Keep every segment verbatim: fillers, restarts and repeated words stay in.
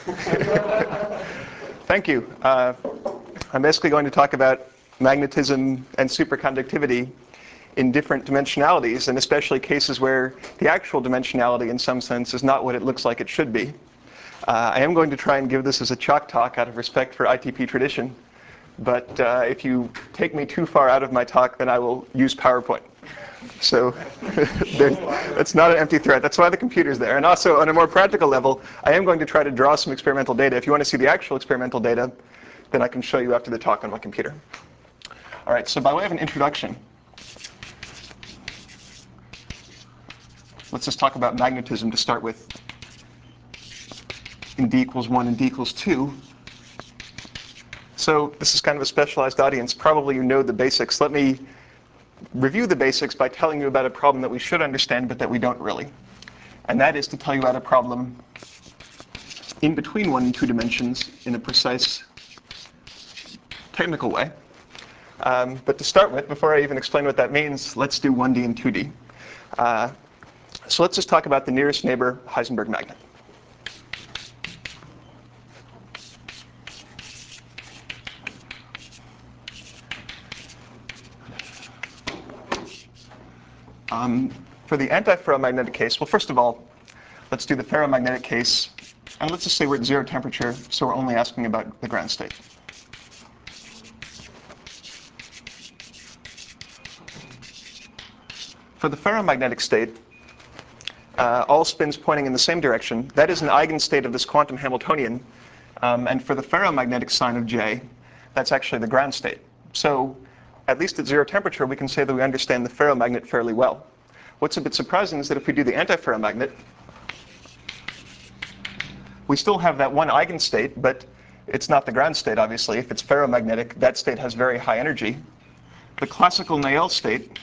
Thank you. Uh, I'm basically going to talk about magnetism and superconductivity in different dimensionalities, and especially cases where the actual dimensionality in some sense is not what it looks like it should be. Uh, I am going to try and give this as a chalk talk out of respect for I T P tradition, but uh, if you take me too far out of my talk, then I will use PowerPoint. So that's not an empty threat. That's why the computer's there. And also, on a more practical level, I am going to try to draw some experimental data. If you want to see the actual experimental data, then I can show you after the talk on my computer. All right, so by way of an introduction, let's just talk about magnetism to start with. In d equals one and d equals two. So this is kind of a specialized audience. Probably you know the basics. Let me review the basics by telling you about a problem that we should understand, but that we don't really. And that is to tell you about a problem in between one and two dimensions in a precise technical way. Um, but to start with, before I even explain what that means, let's do one D and two D. Uh, so let's just talk about the nearest neighbor Heisenberg magnet. Um, for the antiferromagnetic case, well, first of all, let's do the ferromagnetic case. And let's just say we're at zero temperature, so we're only asking about the ground state. For the ferromagnetic state, uh, all spins pointing in the same direction. That is an eigenstate of this quantum Hamiltonian. Um, and for the ferromagnetic sign of J, that's actually the ground state. So at least at zero temperature, we can say that we understand the ferromagnet fairly well. What's a bit surprising is that if we do the antiferromagnet, we still have that one eigenstate, but it's not the ground state, obviously. If it's ferromagnetic, that state has very high energy. The classical Néel state,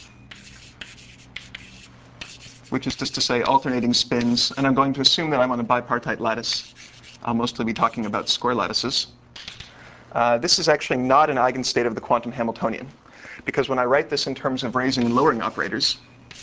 which is just to say alternating spins, and I'm going to assume that I'm on a bipartite lattice. I'll mostly be talking about square lattices. Uh, this is actually not an eigenstate of the quantum Hamiltonian, because when I write this in terms of raising and lowering operators,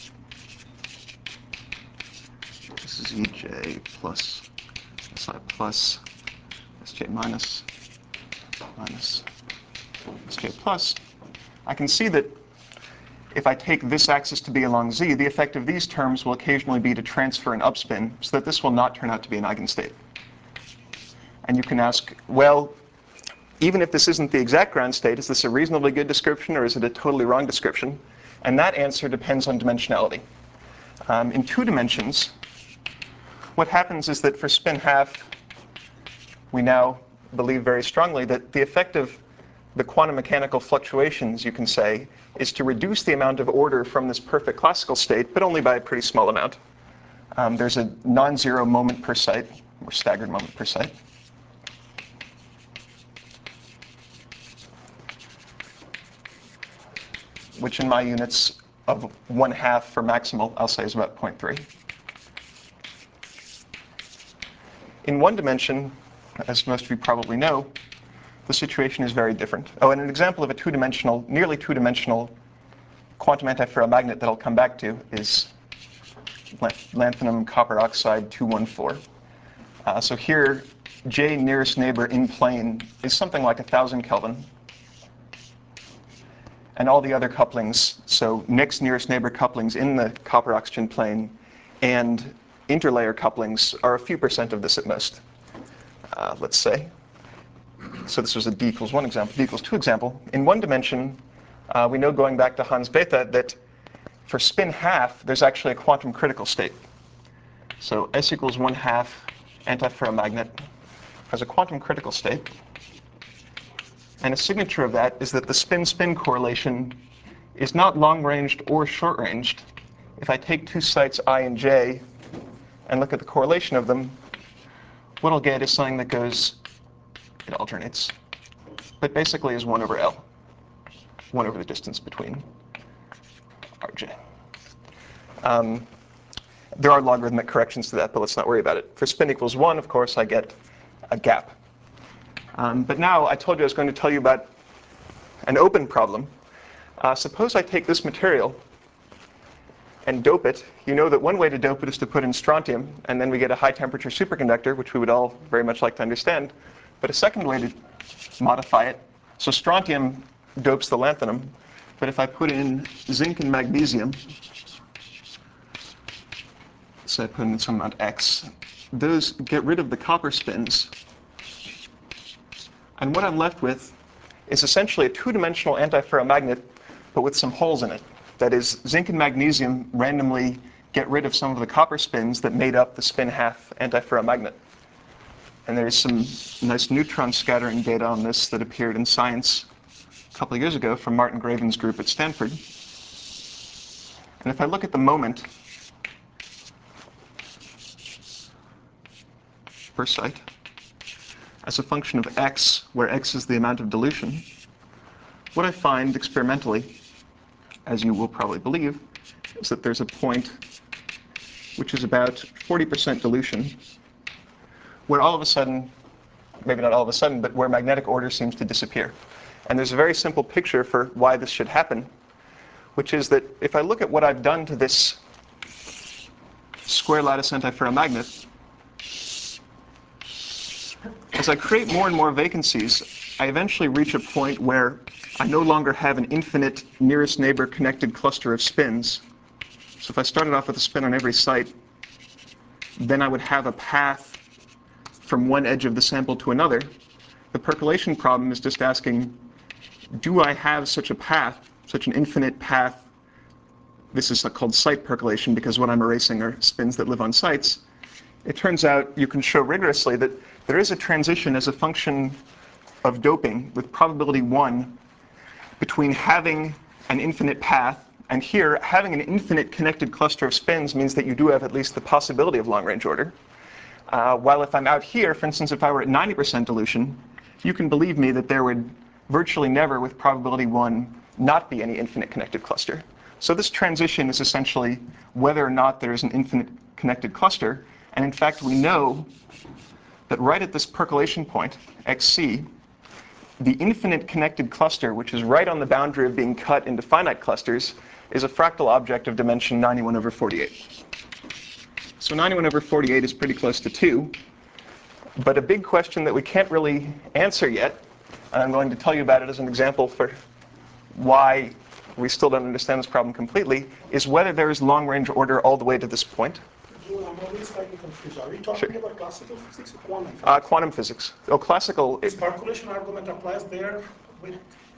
this is E J plus Si plus Sj minus minus Sj plus, I can see that if I take this axis to be along Z, the effect of these terms will occasionally be to transfer an upspin, so that this will not turn out to be an eigenstate. And you can ask, well, even if this isn't the exact ground state, is this a reasonably good description or is it a totally wrong description? And that answer depends on dimensionality. Um, in two dimensions, what happens is that for spin half, we now believe very strongly that the effect of the quantum mechanical fluctuations, you can say, is to reduce the amount of order from this perfect classical state, but only by a pretty small amount. Um, there's a non-zero moment per site, or staggered moment per site. Which in my units of one half for maximal, I'll say is about zero point three. In one dimension, as most of you probably know, the situation is very different. Oh, and an example of a two-dimensional, nearly two-dimensional quantum antiferromagnet that I'll come back to is lanthanum copper oxide two one four. Uh, so here, J nearest neighbor in plane is something like one thousand Kelvin. And all the other couplings, so next nearest neighbor couplings in the copper oxygen plane and interlayer couplings are a few percent of this at most. Uh, let's say. So this was a d equals one example, d equals two example. In one dimension, uh, we know going back to Hans Bethe that for spin half, there's actually a quantum critical state. So S equals one half antiferromagnet has a quantum critical state. And a signature of that is that the spin-spin correlation is not long-ranged or short-ranged. If I take two sites I and J and look at the correlation of them, what I'll get is something that goes, it alternates, but basically is one over L, one over the distance between R J. Um, there are logarithmic corrections to that, but let's not worry about it. For spin equals one, of course, I get a gap. Um, but now I told you I was going to tell you about an open problem. Uh, suppose I take this material and dope it, you know that one way to dope it is to put in strontium, and then we get a high-temperature superconductor, which we would all very much like to understand. But a second way to modify it, so strontium dopes the lanthanum, but if I put in zinc and magnesium, so I put in some amount X, those get rid of the copper spins. And what I'm left with is essentially a two-dimensional antiferromagnet, but with some holes in it. That is, zinc and magnesium randomly get rid of some of the copper spins that made up the spin-half antiferromagnet. And there's some nice neutron scattering data on this that appeared in Science a couple of years ago from Martin Graven's group at Stanford. And if I look at the moment per site as a function of x, where x is the amount of dilution, what I find experimentally, as you will probably believe, is that there's a point which is about forty percent dilution, where all of a sudden, maybe not all of a sudden, but where magnetic order seems to disappear. And there's a very simple picture for why this should happen, which is that if I look at what I've done to this square lattice antiferromagnet, as I create more and more vacancies, I eventually reach a point where I no longer have an infinite nearest neighbor connected cluster of spins. So if I started off with a spin on every site, then I would have a path from one edge of the sample to another. The percolation problem is just asking, do I have such a path, such an infinite path? This is called site percolation because what I'm erasing are spins that live on sites. It turns out you can show rigorously that there is a transition as a function of doping with probability one between having an infinite path, and here, having an infinite connected cluster of spins means that you do have at least the possibility of long-range order. Uh, while if I'm out here, for instance, if I were at ninety percent dilution, you can believe me that there would virtually never, with probability one, not be any infinite connected cluster. So this transition is essentially whether or not there is an infinite connected cluster. And in fact, we know that right at this percolation point, xc, the infinite connected cluster, which is right on the boundary of being cut into finite clusters, is a fractal object of dimension ninety-one over forty-eight. So ninety-one over forty-eight is pretty close to two. But a big question that we can't really answer yet, and I'm going to tell you about it as an example for why we still don't understand this problem completely, is whether there is long-range order all the way to this point. I'm always slightly confused. Are we talking Sure. about classical physics or quantum physics? Uh, quantum physics. Oh, classical. This percolation argument applies there with...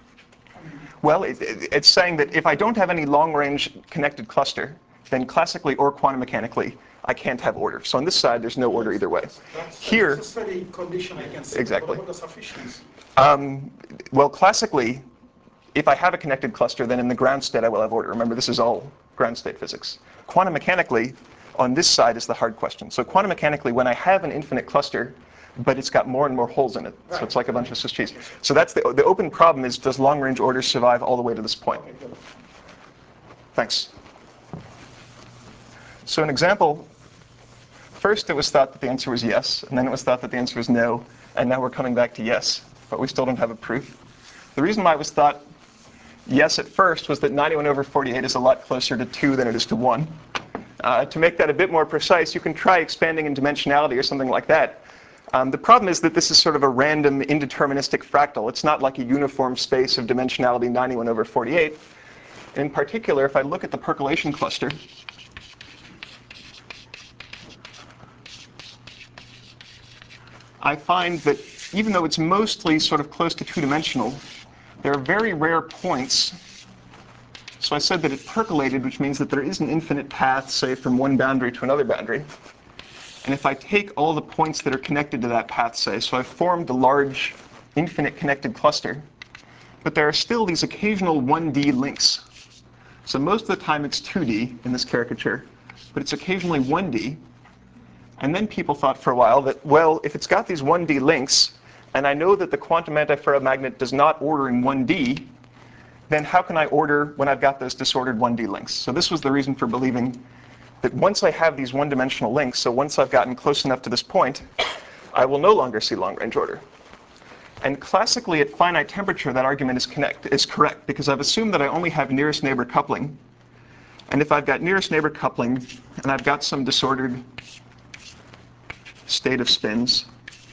Well, it, it, it's saying that if I don't have any long-range connected cluster, then classically or quantum mechanically, I can't have order. So on this side, there's no order either way. That's Here, a necessary condition I can see. Exactly. What about the sufficiency? Um, well, classically, if I have a connected cluster, then in the ground state I will have order. Remember, this is all ground state physics. Quantum mechanically, on this side is the hard question. So quantum mechanically, when I have an infinite cluster, but it's got more and more holes in it, so it's like a bunch of Swiss cheese. So that's the, the open problem is, does long-range order survive all the way to this point? Thanks. So an example, first it was thought that the answer was yes, and then it was thought that the answer was no, and now we're coming back to yes, but we still don't have a proof. The reason why it was thought yes at first was that ninety-one over forty-eight is a lot closer to two than it is to one. Uh, to make that a bit more precise, you can try expanding in dimensionality or something like that. Um, the problem is that this is sort of a random, indeterministic fractal. It's not like a uniform space of dimensionality ninety-one over forty-eight. In particular, if I look at the percolation cluster, I find that even though it's mostly sort of close to two-dimensional, there are very rare points. So I said that it percolated, which means that there is an infinite path, say, from one boundary to another boundary. And if I take all the points that are connected to that path, say, so I've formed a large infinite connected cluster, but there are still these occasional one D links. So most of the time it's two D in this caricature, but it's occasionally one D. And then people thought for a while that, well, if it's got these one D links, and I know that the quantum antiferromagnet does not order in one D, then how can I order when I've got those disordered one D links? So this was the reason for believing that once I have these one-dimensional links, so once I've gotten close enough to this point, I will no longer see long-range order. And classically, at finite temperature, that argument is, connect, is correct, because I've assumed that I only have nearest neighbor coupling. And if I've got nearest neighbor coupling, and I've got some disordered state of spins,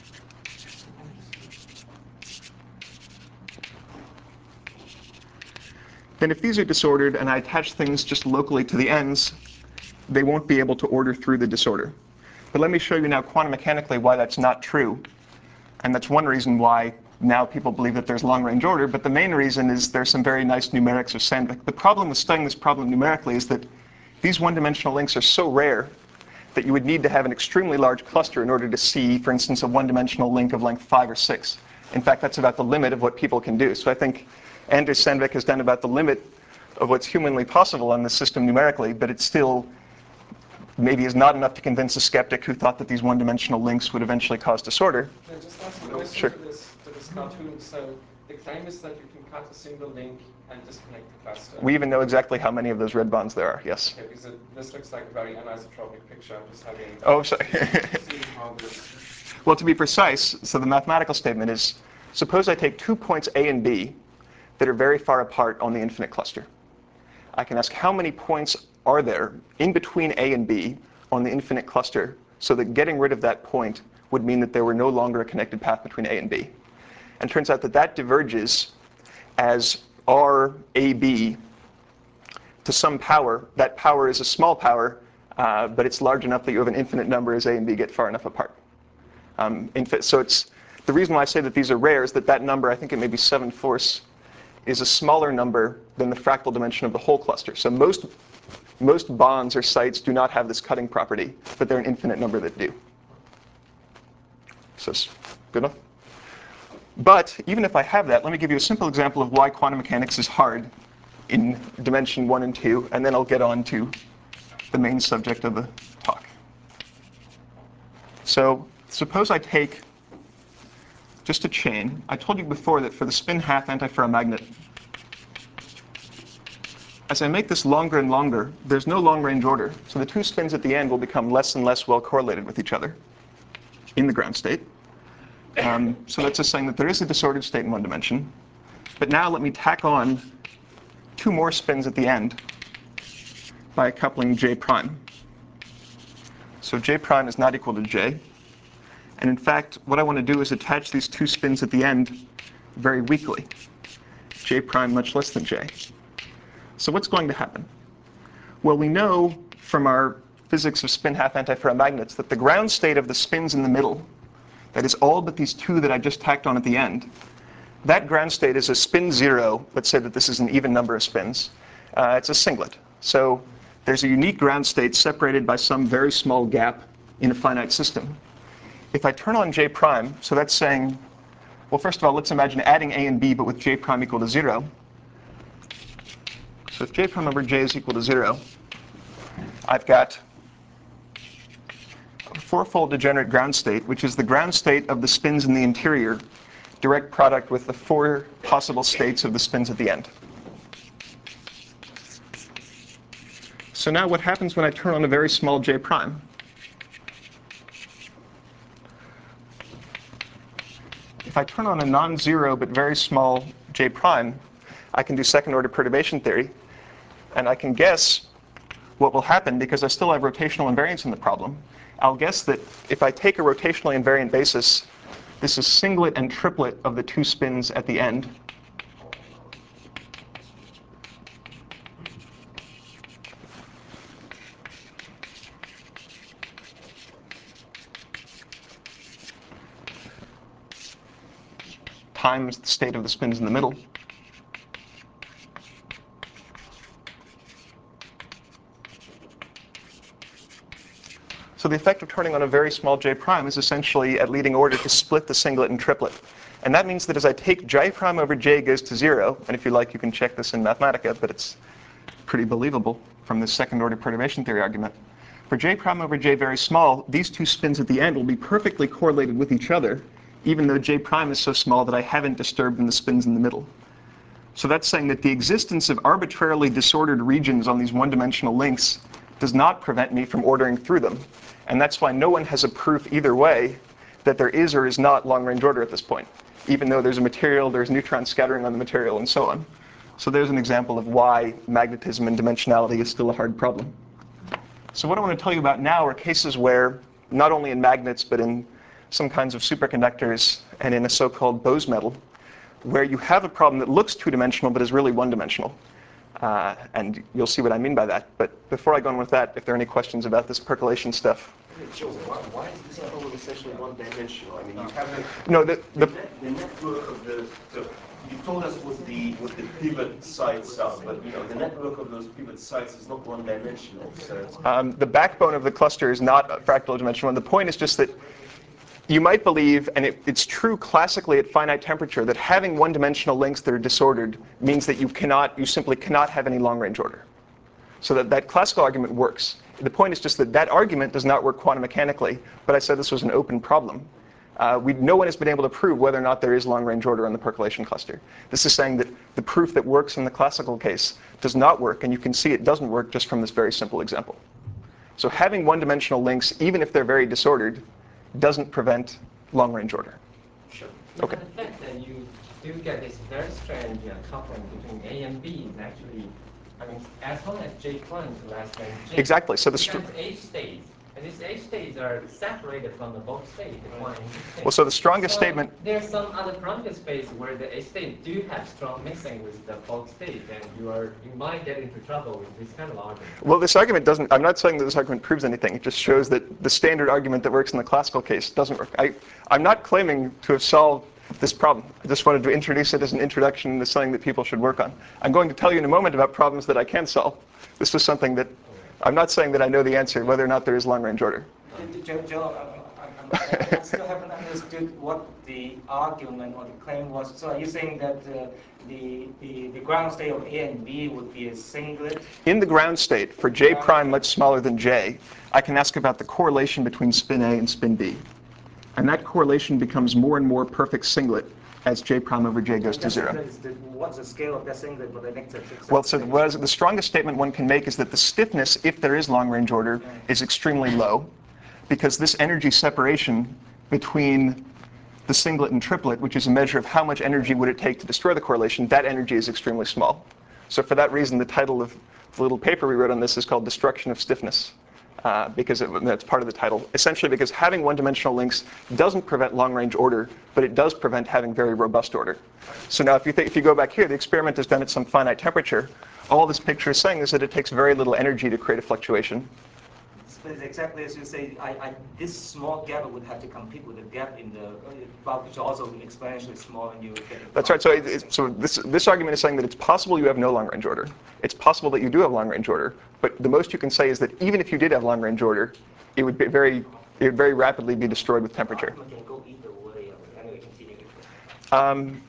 then if these are disordered and I attach things just locally to the ends, they won't be able to order through the disorder. But let me show you now quantum mechanically why that's not true. And that's one reason why now people believe that there's long-range order. But the main reason is there's some very nice numerics of Sandvik. The problem with studying this problem numerically is that these one-dimensional links are so rare that you would need to have an extremely large cluster in order to see, for instance, a one-dimensional link of length five or six. In fact, that's about the limit of what people can do. So I think Anders Sandvik has done about the limit of what's humanly possible on this system numerically, but it still maybe is not enough to convince a skeptic who thought that these one-dimensional links would eventually cause disorder. Yeah, just ask a question Sure. to this, to this cartoon. So the claim is that you can cut a single link and disconnect the cluster. We even know exactly how many of those red bonds there are, yes. Okay, because it, this looks like a very anisotropic picture. I'm just having Oh, sorry. see how this. Well, to be precise, so the mathematical statement is, suppose I take two points A and B that are very far apart on the infinite cluster. I can ask how many points are there in between A and B on the infinite cluster so that getting rid of that point would mean that there were no longer a connected path between A and B. And it turns out that that diverges as R A B to some power. That power is a small power, uh, but it's large enough that you have an infinite number as A and B get far enough apart. Um, so it's the reason why I say that these are rare is that that number, I think it may be seven fourths, is a smaller number than the fractal dimension of the whole cluster. So most most bonds or sites do not have this cutting property, but there are an infinite number that do. So it's good enough. But even if I have that, let me give you a simple example of why quantum mechanics is hard in dimension one and two, and then I'll get on to the main subject of the talk. So suppose I take just a chain. I told you before that for the spin half antiferromagnet, as I make this longer and longer, there's no long-range order. So the two spins at the end will become less and less well correlated with each other in the ground state. Um, so that's just saying that there is a disordered state in one dimension. But now let me tack on two more spins at the end by coupling J prime. So J prime is not equal to J. And in fact, what I want to do is attach these two spins at the end very weakly. J prime much less than J. So what's going to happen? Well, we know from our physics of spin half antiferromagnets that the ground state of the spins in the middle, that is all but these two that I just tacked on at the end, that ground state is a spin zero. Let's say that this is an even number of spins. Uh, it's a singlet. So there's a unique ground state separated by some very small gap in a finite system. If I turn on J prime, so that's saying, well, first of all, let's imagine adding A and B, but with J prime equal to zero. So if J prime over J is equal to zero, I've got a fourfold degenerate ground state, which is the ground state of the spins in the interior, direct product with the four possible states of the spins at the end. So now what happens when I turn on a very small J prime? If I turn on a non-zero but very small J prime, I can do second-order perturbation theory, and I can guess what will happen because I still have rotational invariance in the problem. I'll guess that if I take a rotationally invariant basis, this is singlet and triplet of the two spins at the end. Times the state of the spins in the middle. So the effect of turning on a very small J prime is essentially at leading order to split the singlet and triplet. And that means that as I take J prime over J goes to zero, and if you like, you can check this in Mathematica, but it's pretty believable from the second order perturbation theory argument. For J prime over J very small, these two spins at the end will be perfectly correlated with each other, even though J prime is so small that I haven't disturbed in the spins in the middle. So that's saying that the existence of arbitrarily disordered regions on these one-dimensional links does not prevent me from ordering through them. And that's why no one has a proof either way that there is or is not long-range order at this point, even though there's a material, there's neutron scattering on the material, and so on. So there's an example of why magnetism and dimensionality is still a hard problem. So what I want to tell you about now are cases where, not only in magnets, but in some kinds of superconductors and in a so-called Bose metal, where you have a problem that looks two-dimensional but is really one-dimensional. Uh, and you'll see what I mean by that. But before I go on with that, if there are any questions about this percolation stuff. Joe, why, why is this problem essentially one-dimensional? I mean, you have the, no, the, the, the, net, the network of the, the, you told us what the what the pivot sites are, but you know the network of those pivot sites is not one-dimensional. So um, the backbone of the cluster is not fractal dimensional, and the point is just that you might believe, and it, it's true classically at finite temperature, that having one-dimensional links that are disordered means that you cannot, you simply cannot have any long-range order. So that, that classical argument works. The point is just that that argument does not work quantum mechanically, but I said this was an open problem. Uh, we, no one has been able to prove whether or not there is long-range order in the percolation cluster. This is saying that the proof that works in the classical case does not work, and you can see it doesn't work just from this very simple example. So having one-dimensional links, even if they're very disordered, doesn't prevent long-range order. Sure. Okay. The fact that you do get this very strange uh, coupling between A and B is actually, I mean, as long as J prime is less than J. Exactly. So the Because H states, and these H states are separated from the both states. Well, so the strongest so statement. There's some other parameter space where the H state do have strong mixing with the both states, and you are you might get into trouble with this kind of argument. Well, this argument doesn't. I'm not saying that this argument proves anything. It just shows that the standard argument that works in the classical case doesn't work. I, I'm not claiming to have solved this problem. I just wanted to introduce it as an introduction to something that people should work on. I'm going to tell you in a moment about problems that I can solve. This was something that I'm not saying that I know the answer, whether or not there is long-range order. Joe, Joe I'm, I'm, I still haven't understood what the argument or the claim was. So are you saying that uh, the, the the ground state of A and B would be a singlet? In the ground state, for J prime much smaller than J, I can ask about the correlation between spin A and spin B. And that correlation becomes more and more perfect singlet as J prime over J goes to zero. The, what's the scale of that singlet for the next six? Well, so what is, the strongest statement one can make is that the stiffness, if there is long-range order, is extremely low, because this energy separation between the singlet and triplet, which is a measure of how much energy would it take to destroy the correlation, that energy is extremely small. So for that reason, the title of the little paper we wrote on this is called Destruction of Stiffness. Uh, because it, that's part of the title. Essentially because having one-dimensional links doesn't prevent long-range order, but it does prevent having very robust order. So now if you, th if you go back here, the experiment is done at some finite temperature. All this picture is saying is that it takes very little energy to create a fluctuation. It's exactly as you say, I, I, this small gap would have to compete with the gap in the bulk, which is also exponentially small when you get. That's right. So, it, it, so this this argument is saying that it's possible you have no long-range order. It's possible that you do have long-range order, but the most you can say is that even if you did have long-range order, it would be very it would very rapidly be destroyed with temperature. Can go either way. Anyway, continue. Um,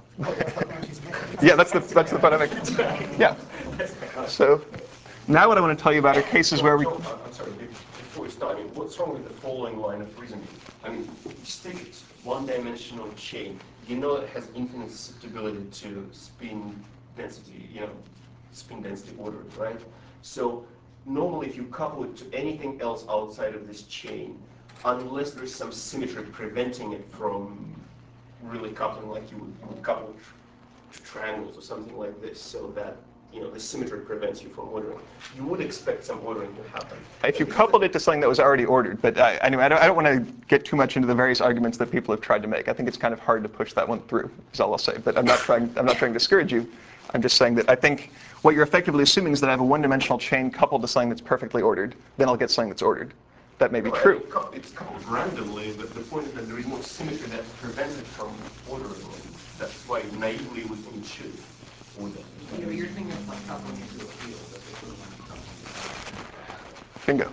yeah, that's the that's the fun of it. Yeah. So. Now what I want to tell you about are cases where we... Joe, I'm sorry, before we start, I mean, what's wrong with the following line of reasoning? I mean, just take it one-dimensional chain. You know it has infinite susceptibility to spin density, you know, spin density order, right? So normally if you couple it to anything else outside of this chain, unless there's some symmetry preventing it from really coupling like you would, you would couple to triangles or something like this, so that you know, the symmetry prevents you from ordering. You would expect some ordering to happen. If you coupled it to something that was already ordered. But uh, anyway, I don't, I don't want to get too much into the various arguments that people have tried to make. I think it's kind of hard to push that one through, is all I'll say. But I'm not trying, I'm not trying to discourage you. I'm just saying that I think what you're effectively assuming is that I have a one-dimensional chain coupled to something that's perfectly ordered. Then I'll get something that's ordered. That may be no, true. I mean, it's coupled randomly, but the point is that there is no symmetry that prevents it from ordering. That's why naively we think it should order. You're, you're thinking of like coupling into a field. That's what you're Bingo.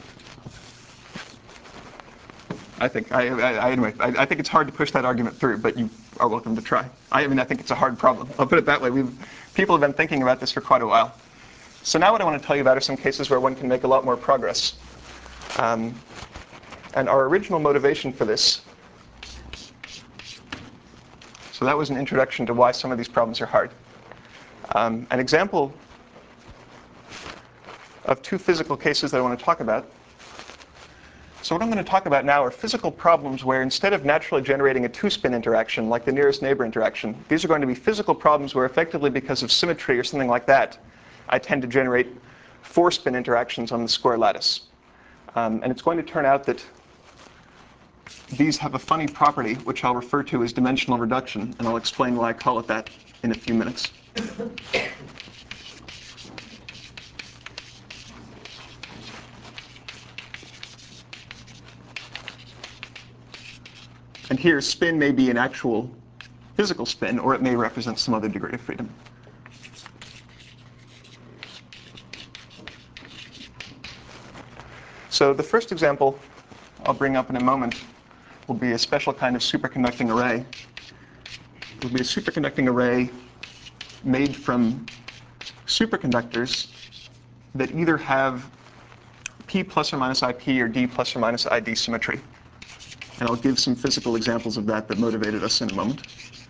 I think, I, I, I anyway, I, I think it's hard to push that argument through, but you are welcome to try. I mean, I think it's a hard problem. I'll put it that way. We've, people have been thinking about this for quite a while. So now what I want to tell you about are some cases where one can make a lot more progress. Um, and our original motivation for this, so that was an introduction to why some of these problems are hard. Um, an example of two physical cases that I want to talk about. So what I'm going to talk about now are physical problems where instead of naturally generating a two-spin interaction like the nearest neighbor interaction, these are going to be physical problems where effectively because of symmetry or something like that, I tend to generate four-spin interactions on the square lattice. Um, and it's going to turn out that these have a funny property, which I'll refer to as dimensional reduction, and I'll explain why I call it that in a few minutes. And here, spin may be an actual physical spin, or it may represent some other degree of freedom. So the first example I'll bring up in a moment will be a special kind of superconducting array. It will be a superconducting array made from superconductors that either have P plus or minus I P or D plus or minus I D symmetry. And I'll give some physical examples of that that motivated us in a moment.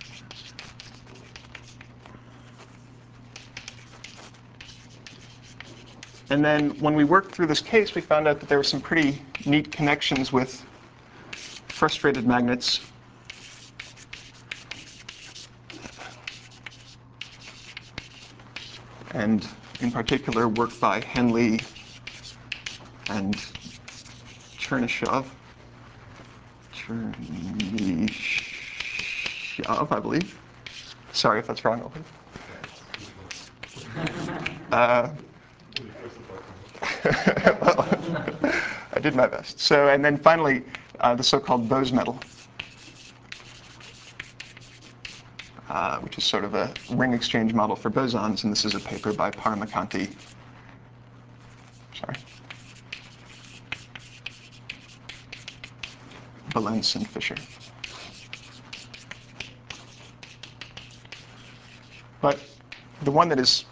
And then when we worked through this case, we found out that there were some pretty neat connections with frustrated magnets. And in particular, work by Henle and Chernyshov. Chernyshov, I believe. Sorry if that's wrong. Uh, well, I did my best. So, and then finally, uh, the so-called Bose metal, uh, which is sort of a ring exchange model for bosons, and this is a paper by Paramakanti. Sorry. Balens and Fisher. But the one that is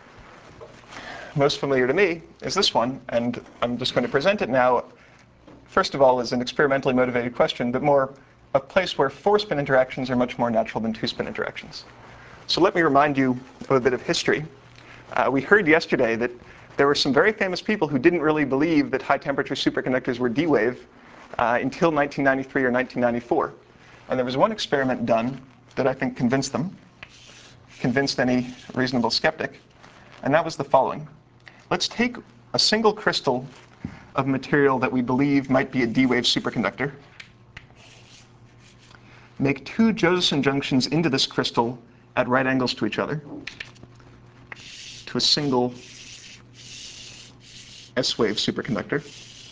most familiar to me is this one, and I'm just going to present it now, first of all, as an experimentally motivated question, but more a place where four-spin interactions are much more natural than two-spin interactions. So let me remind you of a bit of history. Uh, we heard yesterday that there were some very famous people who didn't really believe that high-temperature superconductors were D-wave uh, until nineteen ninety-three or nineteen ninety-four. And there was one experiment done that I think convinced them, convinced any reasonable skeptic, and that was the following. Let's take a single crystal of material that we believe might be a D-wave superconductor, make two Josephson junctions into this crystal at right angles to each other, to a single S-wave superconductor,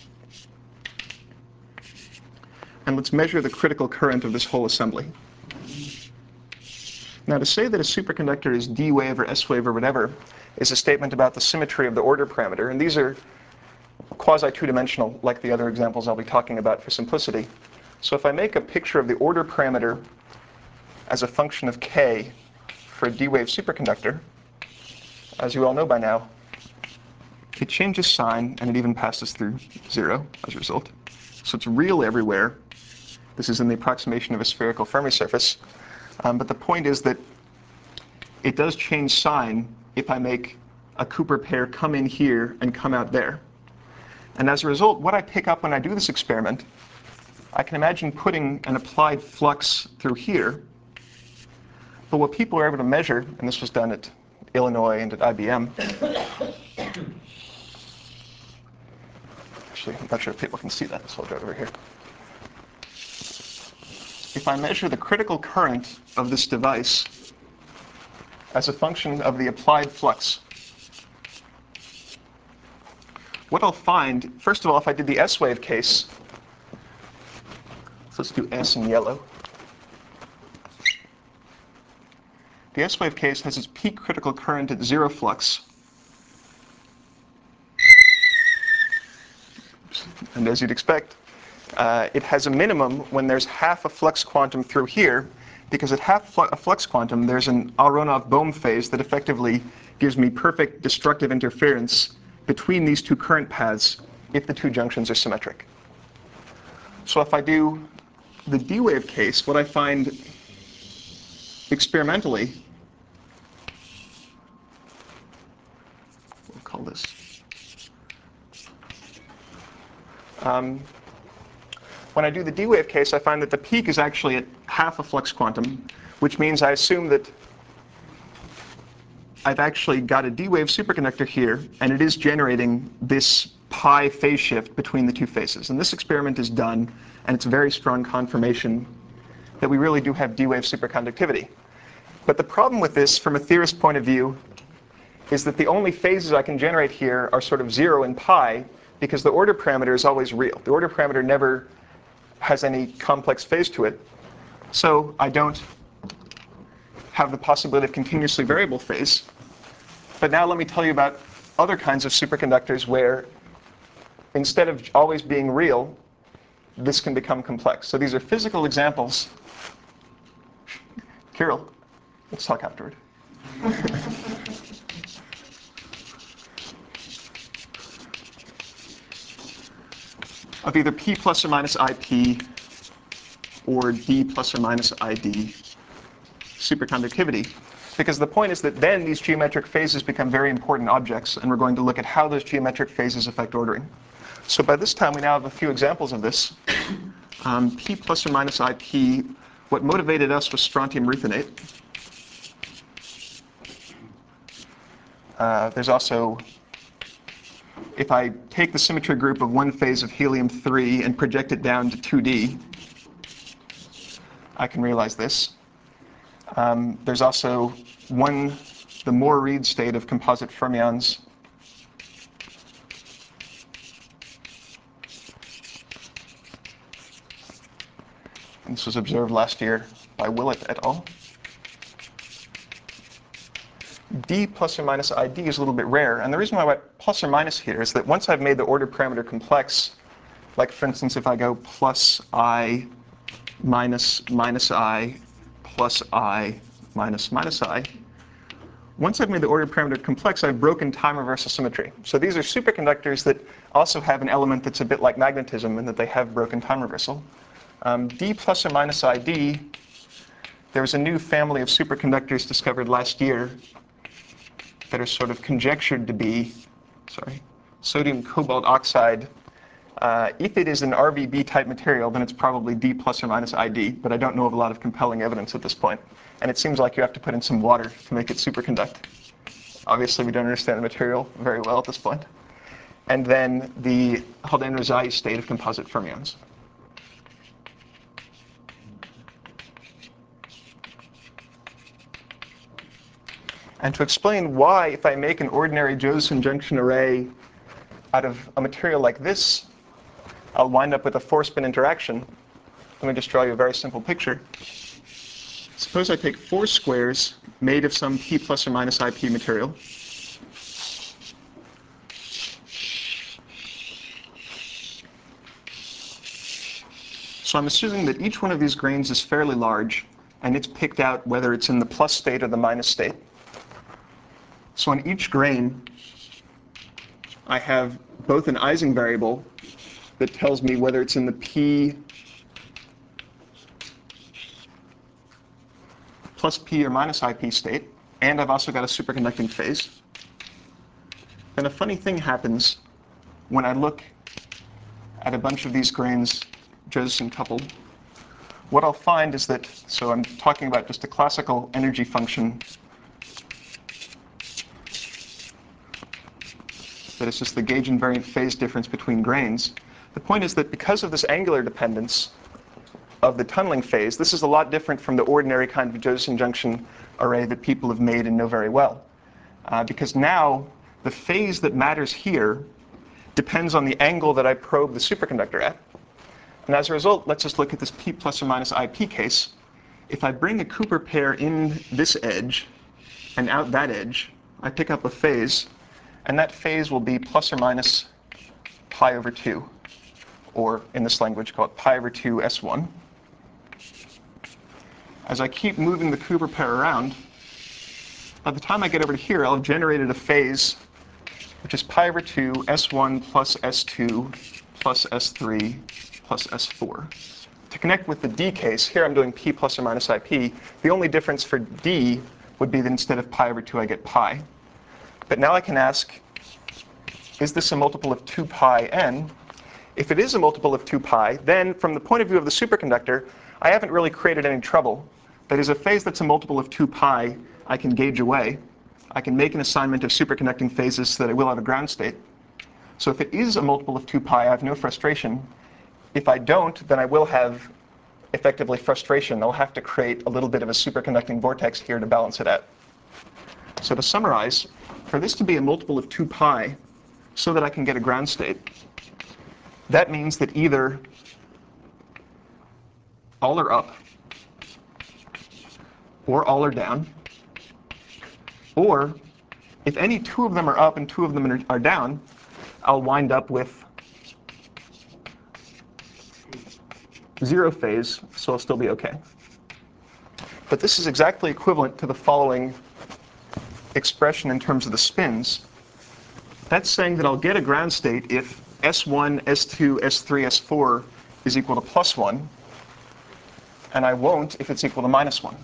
and let's measure the critical current of this whole assembly. Now, to say that a superconductor is D-wave or S-wave or whatever is a statement about the symmetry of the order parameter, and these are quasi-two-dimensional, like the other examples I'll be talking about for simplicity. So if I make a picture of the order parameter as a function of k for a D-wave superconductor, as you all know by now, it changes sign, and it even passes through zero as a result. So it's real everywhere. This is in the approximation of a spherical Fermi surface. Um, but the point is that it does change sign if I make a Cooper pair come in here and come out there. And as a result, what I pick up when I do this experiment, I can imagine putting an applied flux through here. But what people are able to measure, and this was done at Illinois and at I B M, actually, I'm not sure if people can see that, so I'll go over here. If I measure the critical current of this device as a function of the applied flux, what I'll find, first of all, if I did the S-wave case, so let's do S in yellow. The S-wave case has its peak critical current at zero flux. And as you'd expect, uh, it has a minimum when there's half a flux quantum through here, because at half fl a flux quantum, there's an Aronoff-Bohm phase that effectively gives me perfect destructive interference between these two current paths if the two junctions are symmetric. So if I do the D-wave case, what I find experimentally, we'll call this, um, when I do the D-wave case, I find that the peak is actually at half a flux quantum, which means I assume that I've actually got a D-wave superconductor here, and it is generating this pi phase shift between the two phases. And this experiment is done, and it's a very strong confirmation that we really do have D-wave superconductivity. But the problem with this, from a theorist point of view, is that the only phases I can generate here are sort of zero and pi, because the order parameter is always real. The order parameter never has any complex phase to it. So I don't have the possibility of continuously variable phase. But now let me tell you about other kinds of superconductors where instead of always being real, this can become complex. So these are physical examples. Kirill, let's talk afterward. Of either P plus or minus I P or D plus or minus I D superconductivity. Because the point is that then these geometric phases become very important objects, and we're going to look at how those geometric phases affect ordering. So by this time, we now have a few examples of this. Um, P plus or minus I P, what motivated us was strontium ruthenate. Uh, there's also, if I take the symmetry group of one phase of helium three and project it down to two D, I can realize this. Um, there's also one, the Moore-Reed state of composite fermions. And this was observed last year by Willett et al. D plus or minus I D is a little bit rare. And the reason why I went plus or minus here is that once I've made the order parameter complex, like for instance, if I go plus I minus minus I plus I minus minus I, once I've made the order parameter complex, I've broken time reversal symmetry. So these are superconductors that also have an element that's a bit like magnetism in that they have broken time reversal. Um, D plus or minus I D, there was a new family of superconductors discovered last year that are sort of conjectured to be, sorry, sodium cobalt oxide. Uh, if it is an R V B type material, then it's probably D plus or minus I D, but I don't know of a lot of compelling evidence at this point. And it seems like you have to put in some water to make it superconduct. Obviously, we don't understand the material very well at this point. And then the Haldane-Razai state of composite fermions. And to explain why, if I make an ordinary Josephson junction array out of a material like this, I'll wind up with a four-spin interaction. Let me just draw you a very simple picture. Suppose I take four squares made of some P plus or minus I P material. So I'm assuming that each one of these grains is fairly large, and it's picked out whether it's in the plus state or the minus state. So on each grain, I have both an Ising variable that tells me whether it's in the P plus P or minus I P state, and I've also got a superconducting phase. Then a funny thing happens when I look at a bunch of these grains Josephson coupled. What I'll find is that, so I'm talking about just a classical energy function, that is just the gauge invariant phase difference between grains. The point is that because of this angular dependence of the tunneling phase, this is a lot different from the ordinary kind of Josephson junction array that people have made and know very well. Uh, because now the phase that matters here depends on the angle that I probe the superconductor at. And as a result, let's just look at this P plus or minus I P case. If I bring a Cooper pair in this edge and out that edge, I pick up a phase. And that phase will be plus or minus pi over two, or in this language, call it pi over two S one. As I keep moving the Cooper pair around, by the time I get over to here, I'll have generated a phase, which is pi over two S one plus S two plus S three plus S four. To connect with the D case, here I'm doing P plus or minus I P. The only difference for D would be that instead of pi over two, I get pi. But now I can ask, is this a multiple of two pi n? If it is a multiple of two pi, then from the point of view of the superconductor, I haven't really created any trouble. That is, a phase that's a multiple of two pi, I can gauge away. I can make an assignment of superconducting phases so that it will have a ground state. So if it is a multiple of two pi, I have no frustration. If I don't, then I will have effectively frustration. I'll have to create a little bit of a superconducting vortex here to balance it out. So to summarize, for this to be a multiple of two pi so that I can get a ground state, that means that either all are up, or all are down, or if any two of them are up and two of them are down, I'll wind up with zero phase, so I'll still be OK. But this is exactly equivalent to the following expression in terms of the spins. That's saying that I'll get a ground state if S one, S two, S three, S four is equal to plus one, and I won't if it's equal to minus one.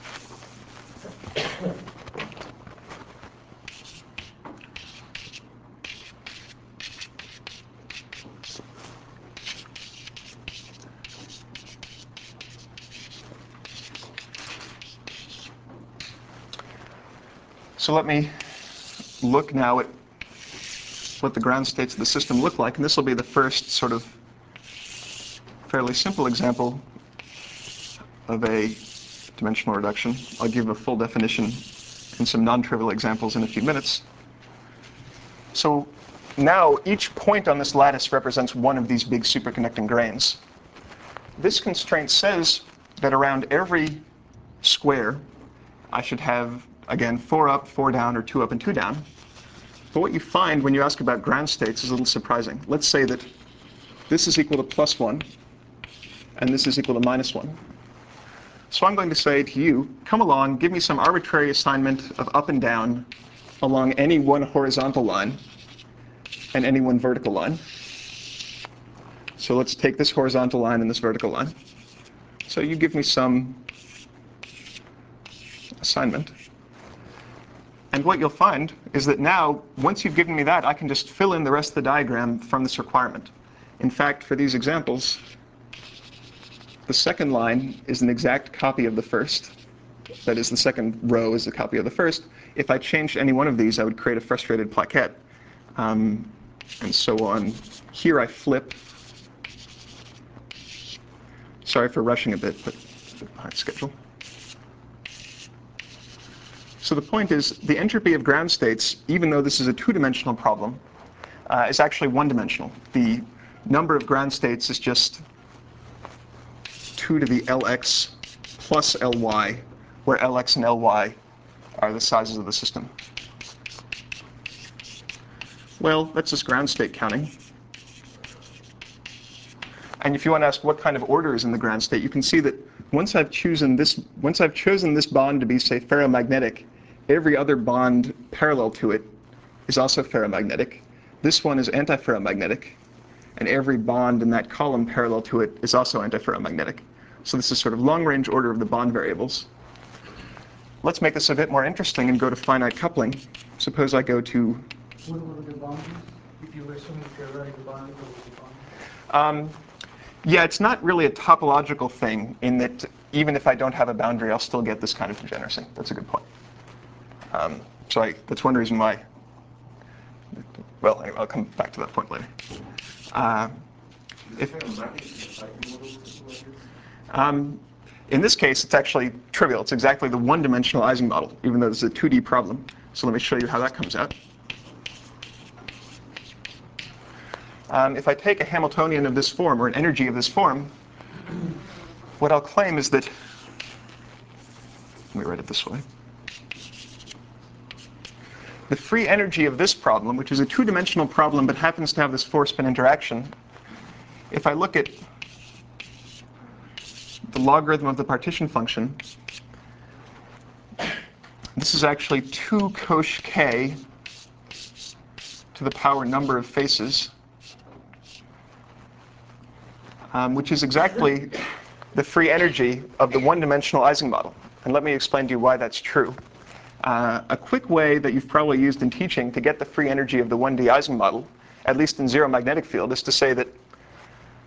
So let me look now at what the ground states of the system look like. And this will be the first sort of fairly simple example of a dimensional reduction. I'll give a full definition and some non-trivial examples in a few minutes. So now each point on this lattice represents one of these big superconducting grains. This constraint says that around every square, I should have, again, four up, four down, or two up and two down. But what you find when you ask about ground states is a little surprising. Let's say that this is equal to plus one, and this is equal to minus one. So I'm going to say to you, come along, give me some arbitrary assignment of up and down along any one horizontal line and any one vertical line. So let's take this horizontal line and this vertical line. So you give me some assignment. And what you'll find is that now, once you've given me that, I can just fill in the rest of the diagram from this requirement. In fact, for these examples, the second line is an exact copy of the first. That is, the second row is a copy of the first. If I changed any one of these, I would create a frustrated plaquette. Um, and so on. Here I flip. Sorry for rushing a bit, but a bit behind schedule. So the point is, the entropy of ground states, even though this is a two-dimensional problem, uh, is actually one-dimensional. The number of ground states is just two to the Lx plus Ly, where Lx and Ly are the sizes of the system. Well, that's just ground state counting. And if you want to ask what kind of order is in the ground state, you can see that once I've chosen this, once I've chosen this bond to be, say, ferromagnetic, every other bond parallel to it is also ferromagnetic. This one is antiferromagnetic, and every bond in that column parallel to it is also antiferromagnetic. So this is sort of long-range order of the bond variables. Let's make this a bit more interesting and go to finite coupling. Suppose I go to... What were the boundaries? If you were assuming theoretical boundary, what was the boundary? Um, yeah, it's not really a topological thing in that even if I don't have a boundary, I'll still get this kind of degeneracy. That's a good point. Um, so I, that's one reason why. Well, anyway, I'll come back to that point later. Uh, if, um, in this case, it's actually trivial. It's exactly the one-dimensional Ising model, even though this is a two D problem. So let me show you how that comes out. Um, if I take a Hamiltonian of this form, or an energy of this form, what I'll claim is that, let me write it this way. The free energy of this problem, which is a two-dimensional problem but happens to have this four-spin interaction, if I look at the logarithm of the partition function, this is actually two cosh k to the power number of faces, um, which is exactly the free energy of the one-dimensional Ising model. And let me explain to you why that's true. Uh, a quick way that you've probably used in teaching to get the free energy of the one D Ising model, at least in zero magnetic field, is to say that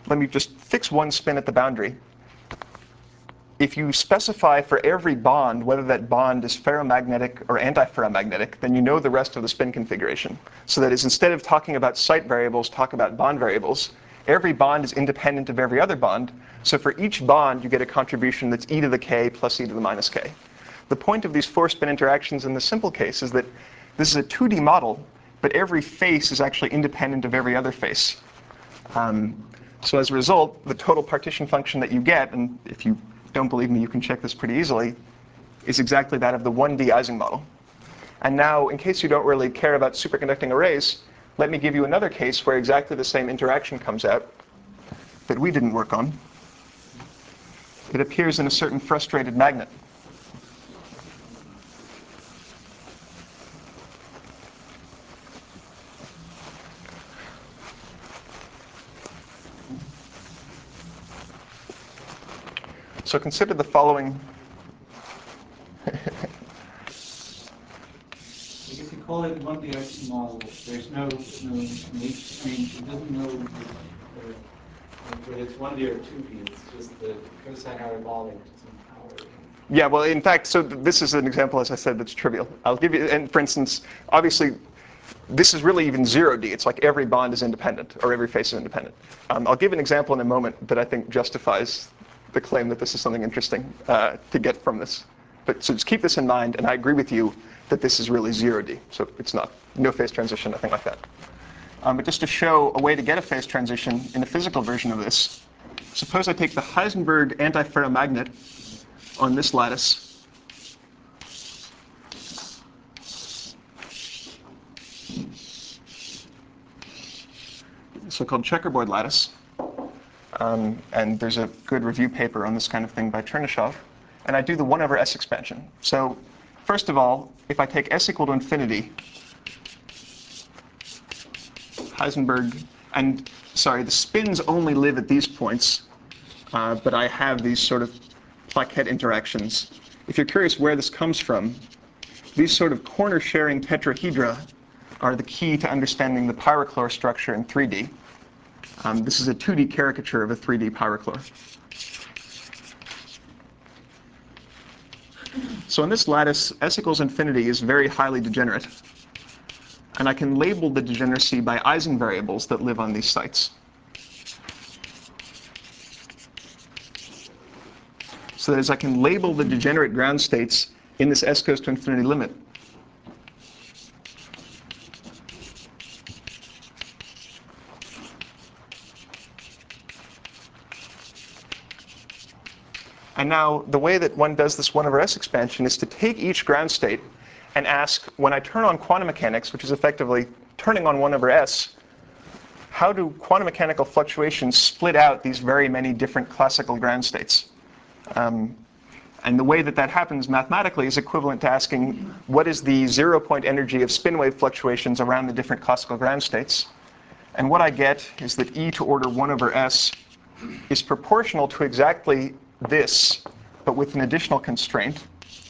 let me just fix one spin at the boundary. If you specify for every bond whether that bond is ferromagnetic or antiferromagnetic, then you know the rest of the spin configuration. So that is, instead of talking about site variables, talk about bond variables. Every bond is independent of every other bond. So for each bond, you get a contribution that's e to the k plus e to the minus k. The point of these four-spin interactions in the simple case is that this is a two D model, but every face is actually independent of every other face. Um, so as a result, the total partition function that you get, and if you don't believe me, you can check this pretty easily, is exactly that of the one D Ising model. And now, in case you don't really care about superconducting arrays, let me give you another case where exactly the same interaction comes out that we didn't work on. It appears in a certain frustrated magnet. So consider the following. If you call it one D Ising model, there's no, no nature, I mean, it doesn't know uh, whether it's one D or two D, it's just the cosine parabolic somehow. Yeah, well, in fact, so this is an example, as I said, that's trivial. I'll give you, and for instance, obviously, this is really even zero D. It's like every bond is independent, or every face is independent. Um, I'll give an example in a moment that I think justifies the claim that this is something interesting uh, to get from this. But so just keep this in mind, and I agree with you that this is really zero D. So it's not, no phase transition, nothing like that. Um, but just to show a way to get a phase transition in a physical version of this, suppose I take the Heisenberg antiferromagnet on this lattice, so-called checkerboard lattice. Um, and there's a good review paper on this kind of thing by Chernyshov. And I do the one over S expansion. So first of all, if I take S equal to infinity, Heisenberg, and sorry, the spins only live at these points, uh, but I have these sort of plaquette interactions. If you're curious where this comes from, these sort of corner-sharing tetrahedra are the key to understanding the pyrochlore structure in three D. Um, this is a two D caricature of a three D pyrochlore. So in this lattice, S equals infinity is very highly degenerate. And I can label the degeneracy by Ising variables that live on these sites. So that is, I can label the degenerate ground states in this S goes to infinity limit. And now the way that one does this one over S expansion is to take each ground state and ask, when I turn on quantum mechanics, which is effectively turning on one over S, how do quantum mechanical fluctuations split out these very many different classical ground states? Um, and the way that that happens mathematically is equivalent to asking, what is the zero point energy of spin wave fluctuations around the different classical ground states? And what I get is that E to order one over S is proportional to exactly this, but with an additional constraint.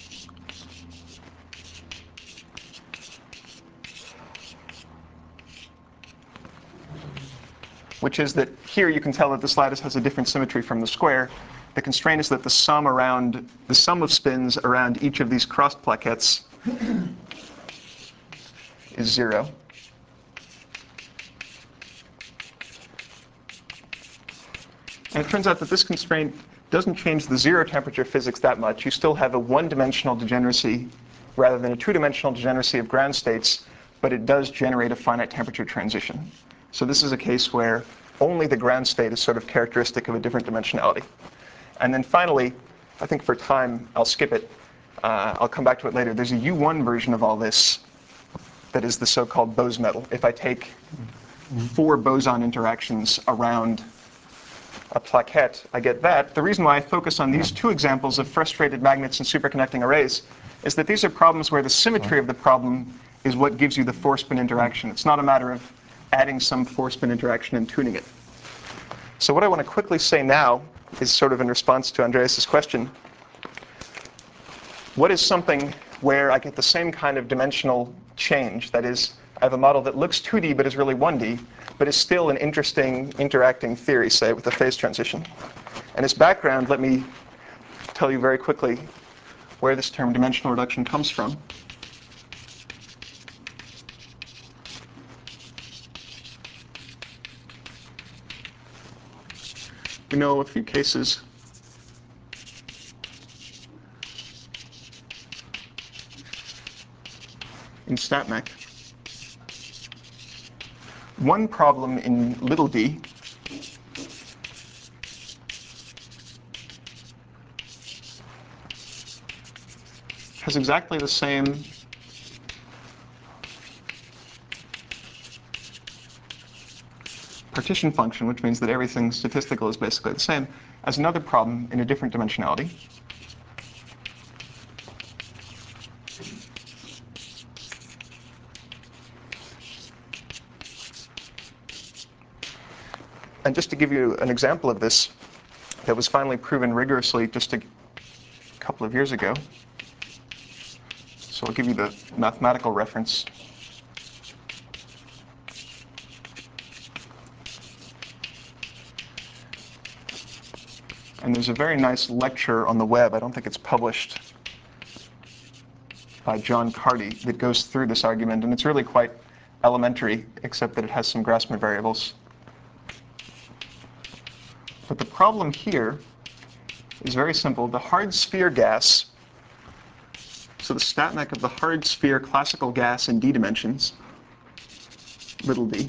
Which is that here you can tell that this lattice has a different symmetry from the square. The constraint is that the sum around the sum of spins around each of these crossed plaquettes is zero. And it turns out that this constraint doesn't change the zero temperature physics that much. You still have a one-dimensional degeneracy rather than a two-dimensional degeneracy of ground states, but it does generate a finite temperature transition. So this is a case where only the ground state is sort of characteristic of a different dimensionality. And then finally, I think for time, I'll skip it. Uh, I'll come back to it later. There's a U one version of all this that is the so-called Bose metal. If I take four boson interactions around a plaquette, I get that. The reason why I focus on these two examples of frustrated magnets and superconducting arrays is that these are problems where the symmetry of the problem is what gives you the four-spin interaction. It's not a matter of adding some four-spin interaction and tuning it. So what I want to quickly say now is sort of in response to Andreas's question. What is something where I get the same kind of dimensional change? That is, I have a model that looks two D but is really one D, but but is still an interesting interacting theory, say, with the phase transition. And as background, let me tell you very quickly where this term dimensional reduction comes from. We know a few cases in StatMech. One problem in little d has exactly the same partition function, which means that everything statistical is basically the same, as another problem in a different dimensionality. And just to give you an example of this, that was finally proven rigorously just a couple of years ago. So I'll give you the mathematical reference. And there's a very nice lecture on the web, I don't think it's published, by John Carty that goes through this argument. And it's really quite elementary, except that it has some Grassmann variables. But the problem here is very simple. The hard sphere gas, so the StatMech of the hard sphere classical gas in d dimensions, little d,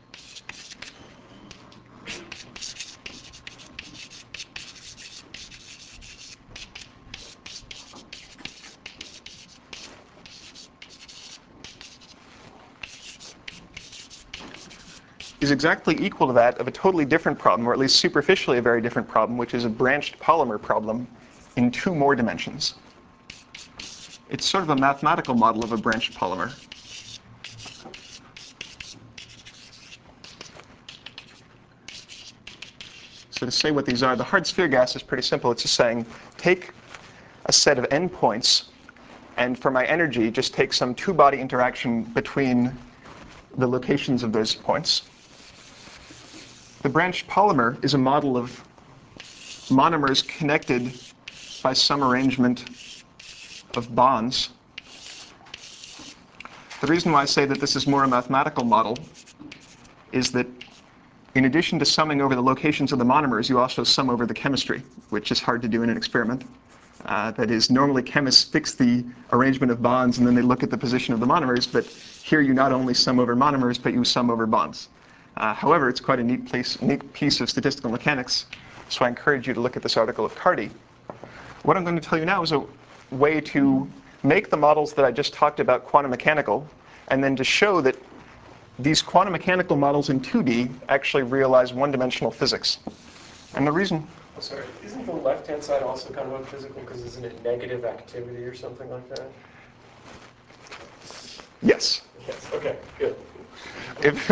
is exactly equal to that of a totally different problem, or at least superficially a very different problem, which is a branched polymer problem in two more dimensions. It's sort of a mathematical model of a branched polymer. So to say what these are, the hard sphere gas is pretty simple. It's just saying, take a set of endpoints, and for my energy, just take some two-body interaction between the locations of those points. The branched polymer is a model of monomers connected by some arrangement of bonds. The reason why I say that this is more a mathematical model is that in addition to summing over the locations of the monomers, you also sum over the chemistry, which is hard to do in an experiment. Uh, that is, normally chemists fix the arrangement of bonds and then they look at the position of the monomers, but here you not only sum over monomers, but you sum over bonds. Uh, however, it's quite a neat, place, neat piece of statistical mechanics, so I encourage you to look at this article of Carty. What I'm going to tell you now is a way to make the models that I just talked about quantum mechanical, and then to show that these quantum mechanical models in two D actually realize one-dimensional physics. And the reason... Oh, sorry, isn't the left-hand side also kind of unphysical, because isn't it negative activity or something like that? Yes. Yes, okay, good. If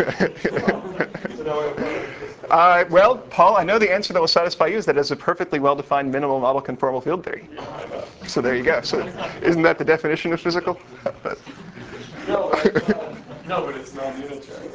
uh, well, Paul, I know the answer that will satisfy you is that it's a perfectly well-defined minimal model conformal field theory. So there you go. So isn't that the definition of physical? No, but, uh, no, but it's non-unitary,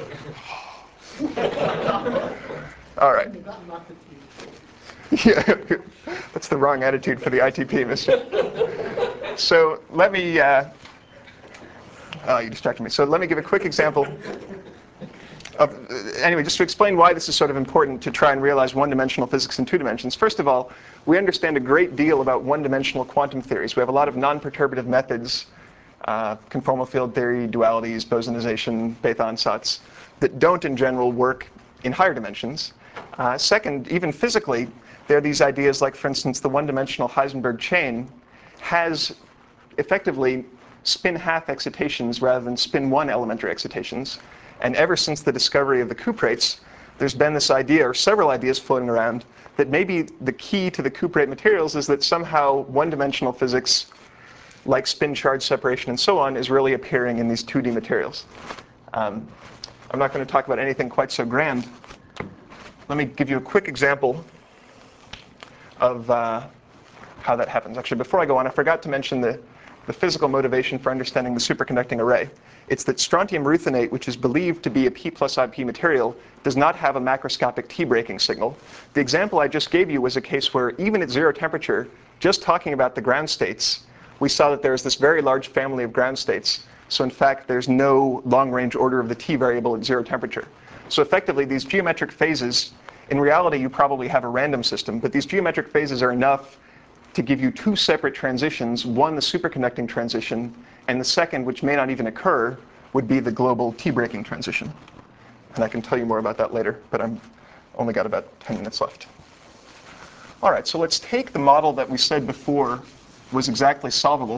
right? All right. Yeah, that's the wrong attitude for the I T P, mister. So let me, uh, oh, you distracted me. So let me give a quick example of, uh, anyway, just to explain why this is sort of important to try and realize one-dimensional physics in two dimensions. First of all, we understand a great deal about one-dimensional quantum theories. We have a lot of non-perturbative methods, uh, conformal field theory, dualities, bosonization, Bethe-Ansatz, that don't in general work in higher dimensions. Uh, second, even physically, there are these ideas like, for instance, the one-dimensional Heisenberg chain has effectively spin-half excitations rather than spin-one elementary excitations. And ever since the discovery of the cuprates, there's been this idea, or several ideas floating around, that maybe the key to the cuprate materials is that somehow one-dimensional physics, like spin-charge separation and so on, is really appearing in these two D materials. Um, I'm not going to talk about anything quite so grand. Let me give you a quick example of uh, how that happens. Actually, before I go on, I forgot to mention the the physical motivation for understanding the superconducting array. It's that strontium ruthenate, which is believed to be a P plus I P material, does not have a macroscopic T-breaking signal. The example I just gave you was a case where even at zero temperature, just talking about the ground states, we saw that there's this very large family of ground states. So in fact, there's no long-range order of the T variable at zero temperature. So effectively, these geometric phases, in reality, you probably have a random system, but these geometric phases are enough to give you two separate transitions, one the superconducting transition, and the second, which may not even occur, would be the global T-breaking transition. And I can tell you more about that later, but I've only got about ten minutes left. All right, so let's take the model that we said before was exactly solvable.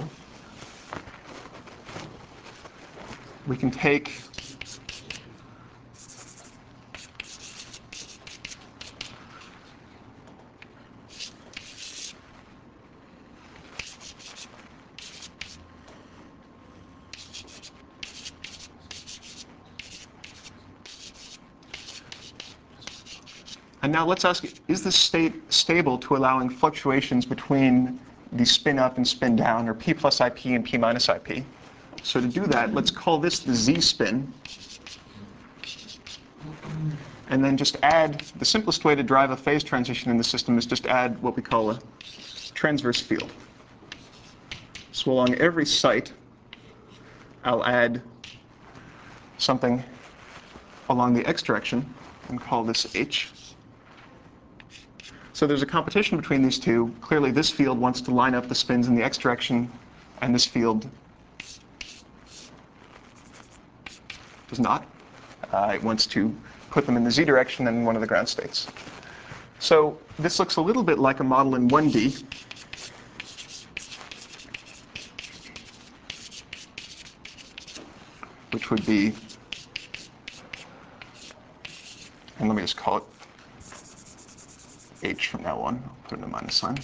We can take And now let's ask, is this state stable to allowing fluctuations between the spin up and spin down, or P plus I P and P minus I P? So to do that, let's call this the Z spin. And then just add, the simplest way to drive a phase transition in the system is just add what we call a transverse field. So along every site, I'll add something along the x direction and call this H. So there's a competition between these two. Clearly, this field wants to line up the spins in the x direction, and this field does not. Uh, it wants to put them in the z direction and in one of the ground states. So this looks a little bit like a model in one D. Which would be, and let me just call it H from now on. I'll put in a minus sign.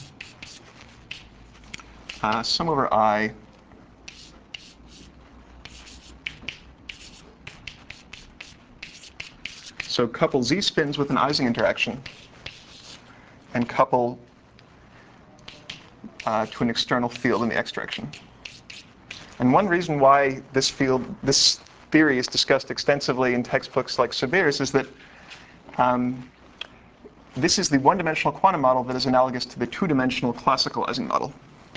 Uh, sum over I So couple Z spins with an Ising interaction and couple uh, to an external field in the x direction. And one reason why this field, this theory is discussed extensively in textbooks like Sabire's is that um, this is the one-dimensional quantum model that is analogous to the two-dimensional classical Ising model.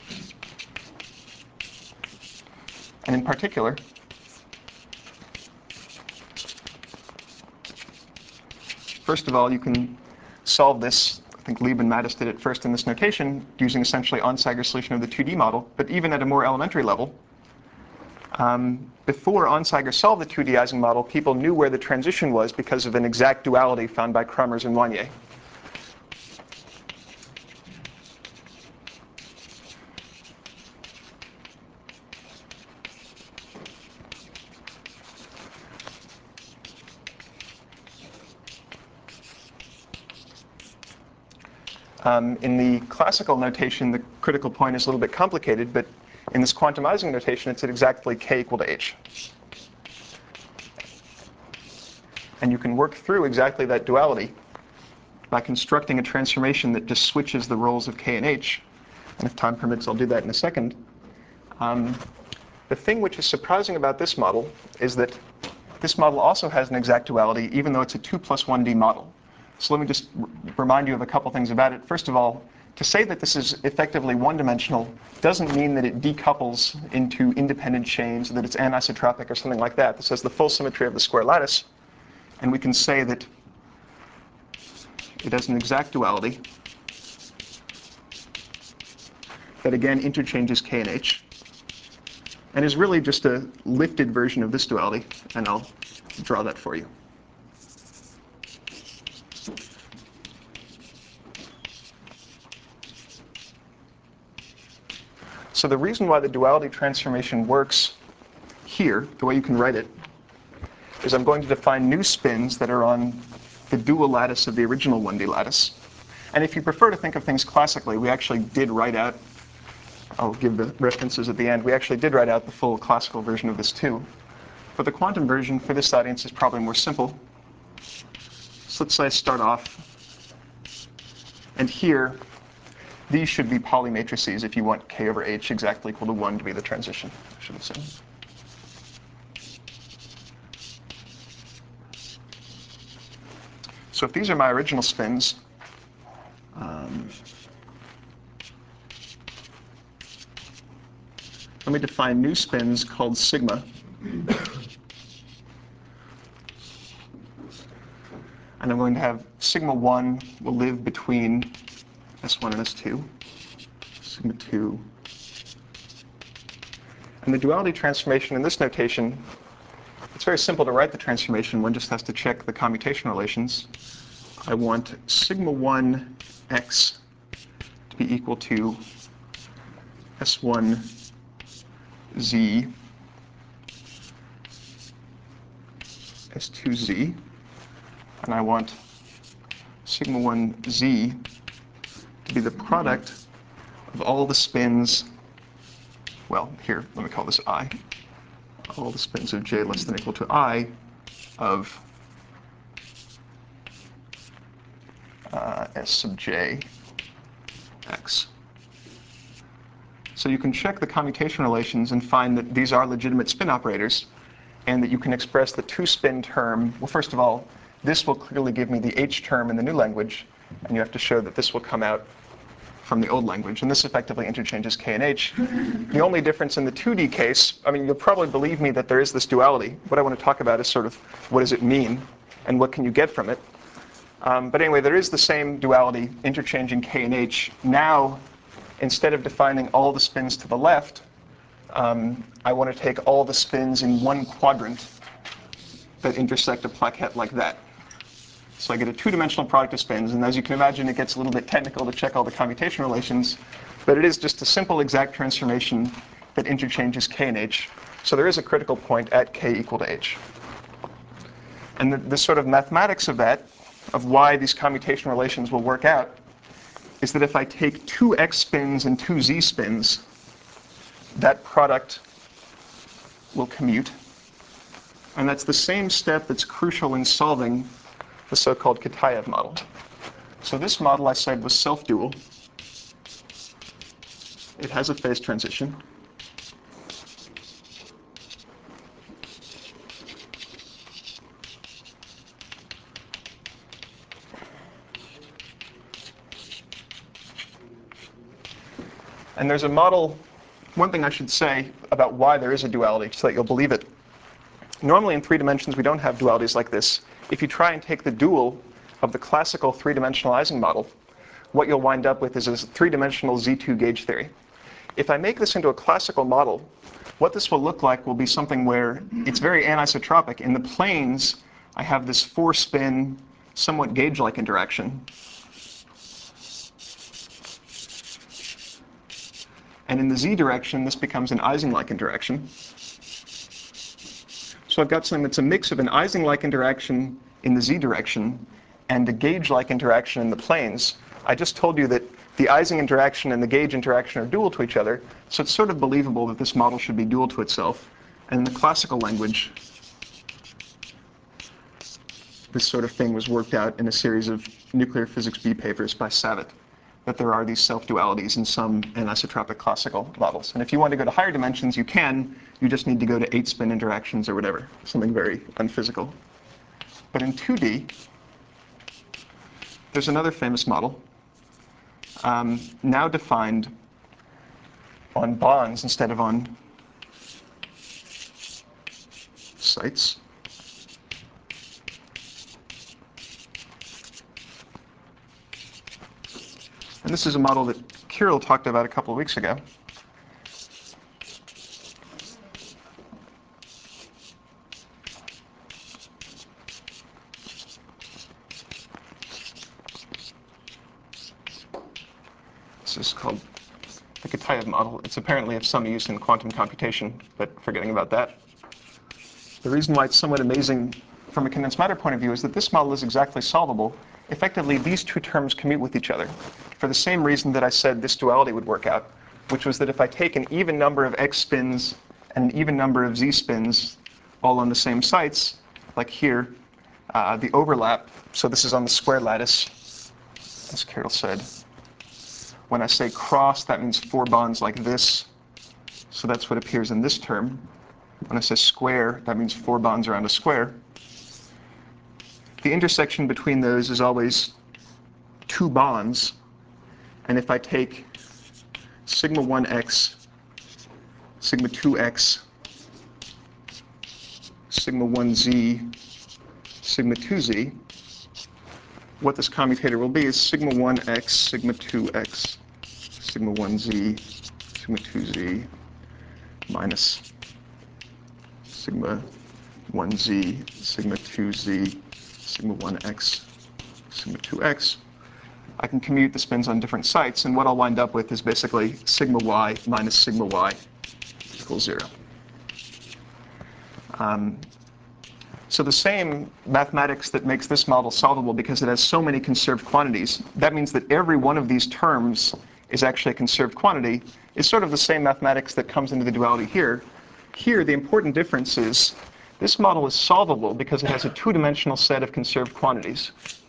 And in particular, first of all, you can solve this. I think Lieb and Mattis did it first in this notation, using essentially Onsager solution of the two D model. But even at a more elementary level, um, before Onsager solved the two D Ising model, people knew where the transition was because of an exact duality found by Kramers and Wanier. Um, in the classical notation, the critical point is a little bit complicated, but in this quantum Ising notation, it's at exactly k equal to h. And you can work through exactly that duality by constructing a transformation that just switches the roles of k and h. And if time permits, I'll do that in a second. Um, the thing which is surprising about this model is that this model also has an exact duality, even though it's a two plus one D model. So let me just r- remind you of a couple things about it. First of all, to say that this is effectively one-dimensional doesn't mean that it decouples into independent chains, or that it's anisotropic or something like that. This has the full symmetry of the square lattice. And we can say that it has an exact duality that, again, interchanges k and h, and is really just a lifted version of this duality. And I'll draw that for you. So the reason why the duality transformation works here, the way you can write it, is I'm going to define new spins that are on the dual lattice of the original one D lattice. And if you prefer to think of things classically, we actually did write out, I'll give the references at the end, we actually did write out the full classical version of this too. But the quantum version for this audience is probably more simple. So let's say I start off, and here, these should be Pauli matrices if you want k over h exactly equal to one to be the transition, I should have said. So if these are my original spins, um, let me define new spins called sigma. And I'm going to have sigma one will live between S one and S two, sigma two. And the duality transformation in this notation, it's very simple to write the transformation. One just has to check the commutation relations. I want sigma one x to be equal to S one z S two z. And I want sigma one z to be the product of all the spins, well, here, let me call this I, all the spins of j less than or equal to I of uh, S sub j x. So you can check the commutation relations and find that these are legitimate spin operators, and that you can express the two-spin term. Well, first of all, this will clearly give me the h term in the new language, and you have to show that this will come out from the old language. And this effectively interchanges k and h. The only difference in the two D case, I mean, you'll probably believe me that there is this duality. What I want to talk about is sort of what does it mean, and what can you get from it. Um, but anyway, there is the same duality, interchanging k and h. Now, instead of defining all the spins to the left, um, I want to take all the spins in one quadrant that intersect a plaquette like that. So I get a two-dimensional product of spins, and as you can imagine, it gets a little bit technical to check all the commutation relations, but it is just a simple exact transformation that interchanges k and h. So there is a critical point at k equal to h. And the, the sort of mathematics of that, of why these commutation relations will work out, is that if I take two x spins and two z spins, that product will commute. And that's the same step that's crucial in solving the so-called Kitaev model. So this model I said was self-dual. It has a phase transition. And there's a model, one thing I should say about why there is a duality, so that you'll believe it. Normally in three dimensions, we don't have dualities like this. If you try and take the dual of the classical three-dimensional Ising model, what you'll wind up with is a three-dimensional Z two gauge theory. If I make this into a classical model, what this will look like will be something where it's very anisotropic. In the planes, I have this four-spin, somewhat gauge-like interaction. And in the Z direction, this becomes an Ising-like interaction. So I've got something that's a mix of an Ising-like interaction in the Z direction and a gauge-like interaction in the planes. I just told you that the Ising interaction and the gauge interaction are dual to each other, so it's sort of believable that this model should be dual to itself. And in the classical language, this sort of thing was worked out in a series of nuclear physics B papers by Savitt, that there are these self-dualities in some anisotropic classical models. And if you want to go to higher dimensions, you can. You just need to go to eight-spin interactions or whatever, something very unphysical. But in two D, there's another famous model, um, now defined on bonds instead of on sites. And this is a model that Kirill talked about a couple of weeks ago. This is called the Kitaev model. It's apparently of some use in quantum computation, but forgetting about that. The reason why it's somewhat amazing from a condensed matter point of view is that this model is exactly solvable. Effectively, these two terms commute with each other for the same reason that I said this duality would work out, which was that if I take an even number of x spins and an even number of z spins all on the same sites, like here, uh, the overlap, so this is on the square lattice, as Carol said, When I say cross, that means four bonds like this. So that's what appears in this term. When I say square, that means four bonds around a square. The intersection between those is always two bonds. And if I take sigma one x, sigma two x, sigma one z, sigma two z, what this commutator will be is sigma one x, sigma two x, sigma one z, sigma two z, minus sigma one z, sigma two z, sigma one x, sigma two x. I can commute the spins on different sites, and what I'll wind up with is basically sigma y minus sigma y equals zero. Um, so the same mathematics that makes this model solvable, because it has so many conserved quantities, that means that every one of these terms is actually a conserved quantity, is sort of the same mathematics that comes into the duality here. Here, the important difference is this model is solvable because it has a two-dimensional set of conserved quantities.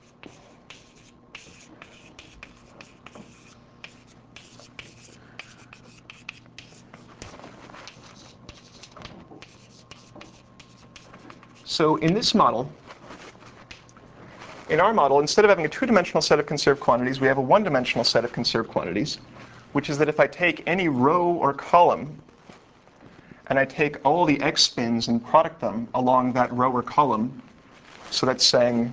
So in this model, in our model, instead of having a two-dimensional set of conserved quantities, we have a one-dimensional set of conserved quantities, which is that if I take any row or column and I take all the x spins and product them along that row or column, so that's saying,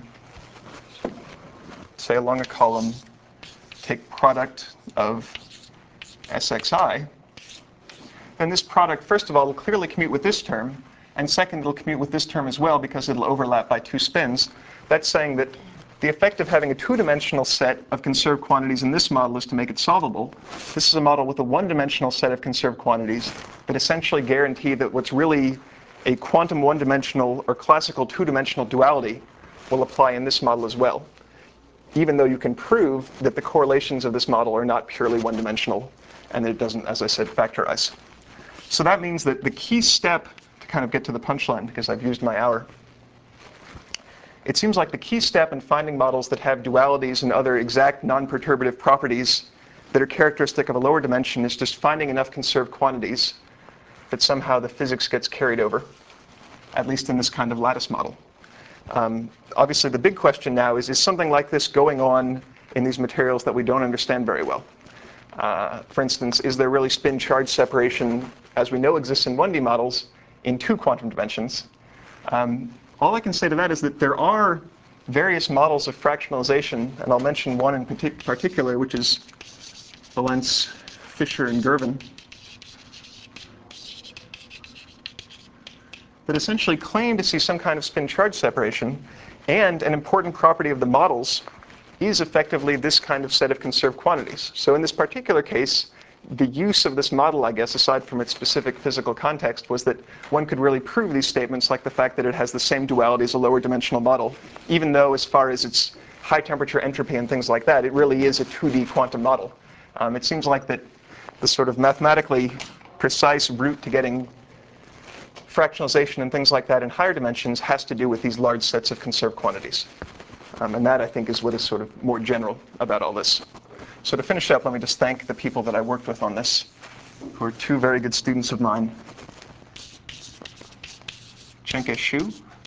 say along a column, take product of sxi, then this product, first of all, will clearly commute with this term, and second, it'll commute with this term as well because it'll overlap by two spins. That's saying that the effect of having a two-dimensional set of conserved quantities in this model is to make it solvable. This is a model with a one-dimensional set of conserved quantities that essentially guarantee that what's really a quantum one-dimensional or classical two-dimensional duality will apply in this model as well, even though you can prove that the correlations of this model are not purely one-dimensional and that it doesn't, as I said, factorize. So that means that the key step, to kind of get to the punchline because I've used my hour, it seems like the key step in finding models that have dualities and other exact non-perturbative properties that are characteristic of a lower dimension is just finding enough conserved quantities that somehow the physics gets carried over, at least in this kind of lattice model. Um, obviously, the big question now is, is something like this going on in these materials that we don't understand very well? Uh, for instance, is there really spin-charge separation, as we know exists in one D models, in two quantum dimensions? Um, all I can say to that is that there are various models of fractionalization, and I'll mention one in partic- particular, which is Valence, Fisher, and Girvan, that essentially claim to see some kind of spin-charge separation, and an important property of the models is effectively this kind of set of conserved quantities. So in this particular case, the use of this model, I guess, aside from its specific physical context, was that one could really prove these statements, like the fact that it has the same duality as a lower dimensional model, even though as far as its high temperature entropy and things like that, it really is a two D quantum model. Um, it seems like that the sort of mathematically precise route to getting fractionalization and things like that in higher dimensions has to do with these large sets of conserved quantities. Um, and that, I think, is what is sort of more general about all this. So to finish up, let me just thank the people that I worked with on this, who are two very good students of mine. Chenke Shu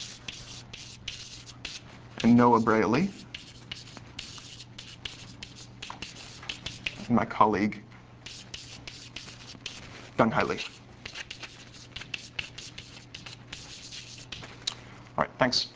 and Noah Brayley, and my colleague, Donghai Li. All right, thanks.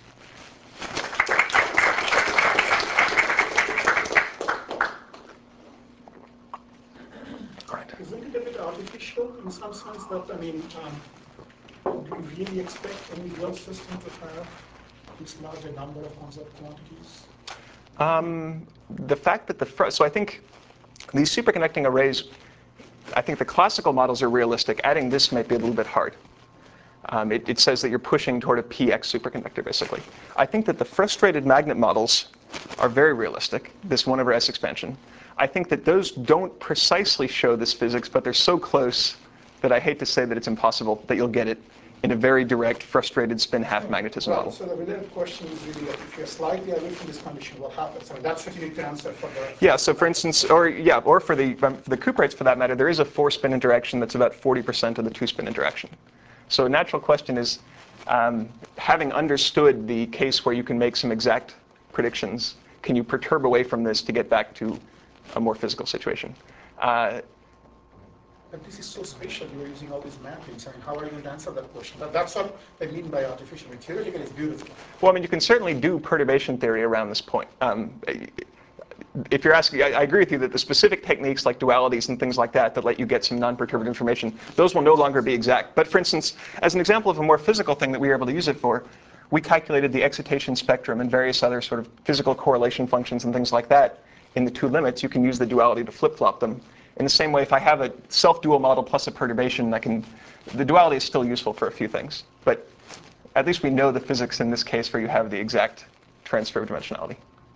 Isn't it a bit artificial in some sense that, I mean, um, do you really expect any real system to have this larger number of conserved quantities? Um, the fact that the, fr- so I think these superconducting arrays, I think the classical models are realistic. Adding this might be a little bit hard. Um, it, it says that you're pushing toward a P X superconductor, basically. I think that the frustrated magnet models are very realistic, this one over S expansion. I think that those don't precisely show this physics, but they're so close that I hate to say that it's impossible that you'll get it in a very direct, frustrated spin half magnetism Right, model. so the related question is really that if you're slightly away from this condition, what happens? I mean, that's what you need to answer for the... Yeah, so for instance, or yeah, or for the, um, for the cuprates for that matter, there is a four-spin interaction that's about forty percent of the two-spin interaction. So a natural question is, um, having understood the case where you can make some exact predictions, can you perturb away from this to get back to a more physical situation? Uh, But this is so special, you're using all these mappings. I mean, how are you going to answer that question? That, that's what I mean by artificial. I mean, theoretically, it's beautiful. well, I mean, you can certainly do perturbation theory around this point. Um, if you're asking, I, I agree with you that the specific techniques like dualities and things like that that let you get some non-perturbed information, those will no longer be exact. But for instance, as an example of a more physical thing that we were able to use it for, we calculated the excitation spectrum and various other sort of physical correlation functions and things like that. In the two limits, you can use the duality to flip-flop them. In the same way, if I have a self-dual model plus a perturbation, I can, the duality is still useful for a few things. But at least we know the physics in this case where you have the exact transfer of dimensionality.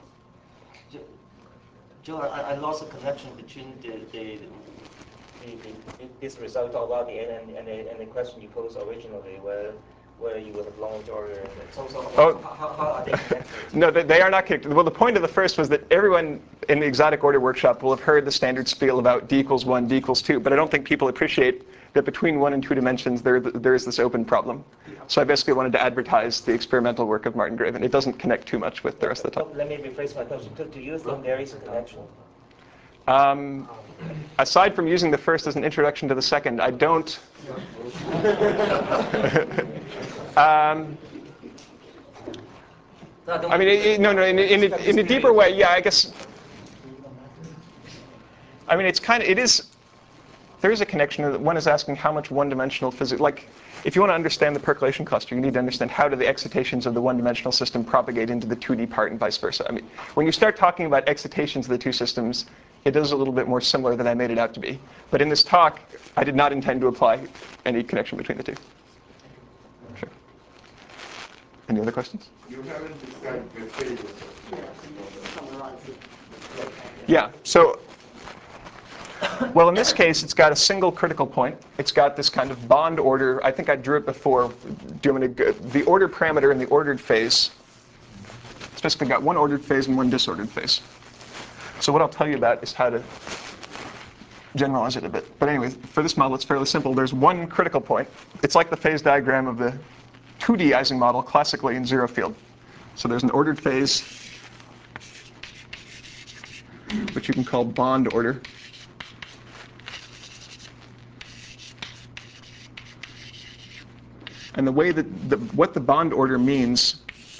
Joe, I, I lost a connection between the, the, the, the this result about the N and, and, the, and the question you posed originally, where where you would have long order and so so. Oh. How, how are they connected? No, they, they are not connected. Well, the point of the first was that everyone in the exotic order workshop will have heard the standard spiel about d equals one, d equals two, but I don't think people appreciate that between one and two dimensions there there is this open problem. So I basically wanted to advertise the experimental work of Martin Graven. It doesn't connect too much with the rest of the talk. Let me rephrase my question. Do you think there is a connection? Um, aside from using the first as an introduction to the second, I don't. um, No, don't I mean, it, it, no, no. In, in, in, a, in a deeper way, yeah. I guess. I mean, it's kind of. It is. There is a connection. One is asking how much one-dimensional physics. Like, if you want to understand the percolation cluster, you need to understand how do the excitations of the one-dimensional system propagate into the two D part and vice versa. I mean, when you start talking about excitations of the two systems, it is a little bit more similar than I made it out to be. But in this talk, I did not intend to apply any connection between the two. Sure. Any other questions? You haven't described the phases. Yeah. So, well, in this case, it's got a single critical point. It's got this kind of bond order. I think I drew it before. Doing a, the order parameter in the ordered phase. It's basically got one ordered phase and one disordered phase. So what I'll tell you about is how to generalize it a bit. But anyway, for this model, it's fairly simple. There's one critical point. It's like the phase diagram of the two D Ising model classically in zero field. So there's an ordered phase, which you can call bond order. And the way that the, what the bond order means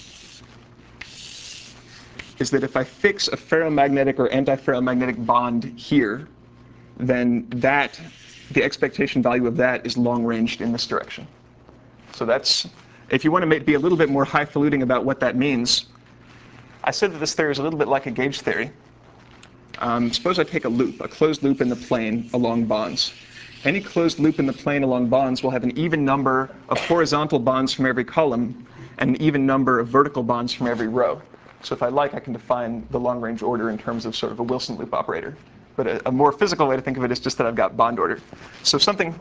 is that if I fix a ferromagnetic or antiferromagnetic bond here, then that, the expectation value of that is long-ranged in this direction. So that's, if you want to make, be a little bit more highfalutin about what that means, I said that this theory is a little bit like a gauge theory. Um, suppose I take a loop, a closed loop in the plane along bonds. Any closed loop in the plane along bonds will have an even number of horizontal bonds from every column and an even number of vertical bonds from every row. So if I like, I can define the long-range order in terms of sort of a Wilson loop operator. But a, a more physical way to think of it is just that I've got bond order. So something...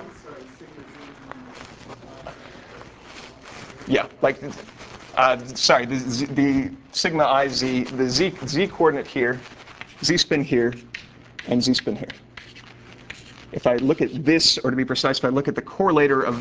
Yeah, like, uh, sorry, the, z, the sigma I z, the z, z coordinate here, z spin here, and z spin here. If I look at this, or to be precise, if I look at the correlator of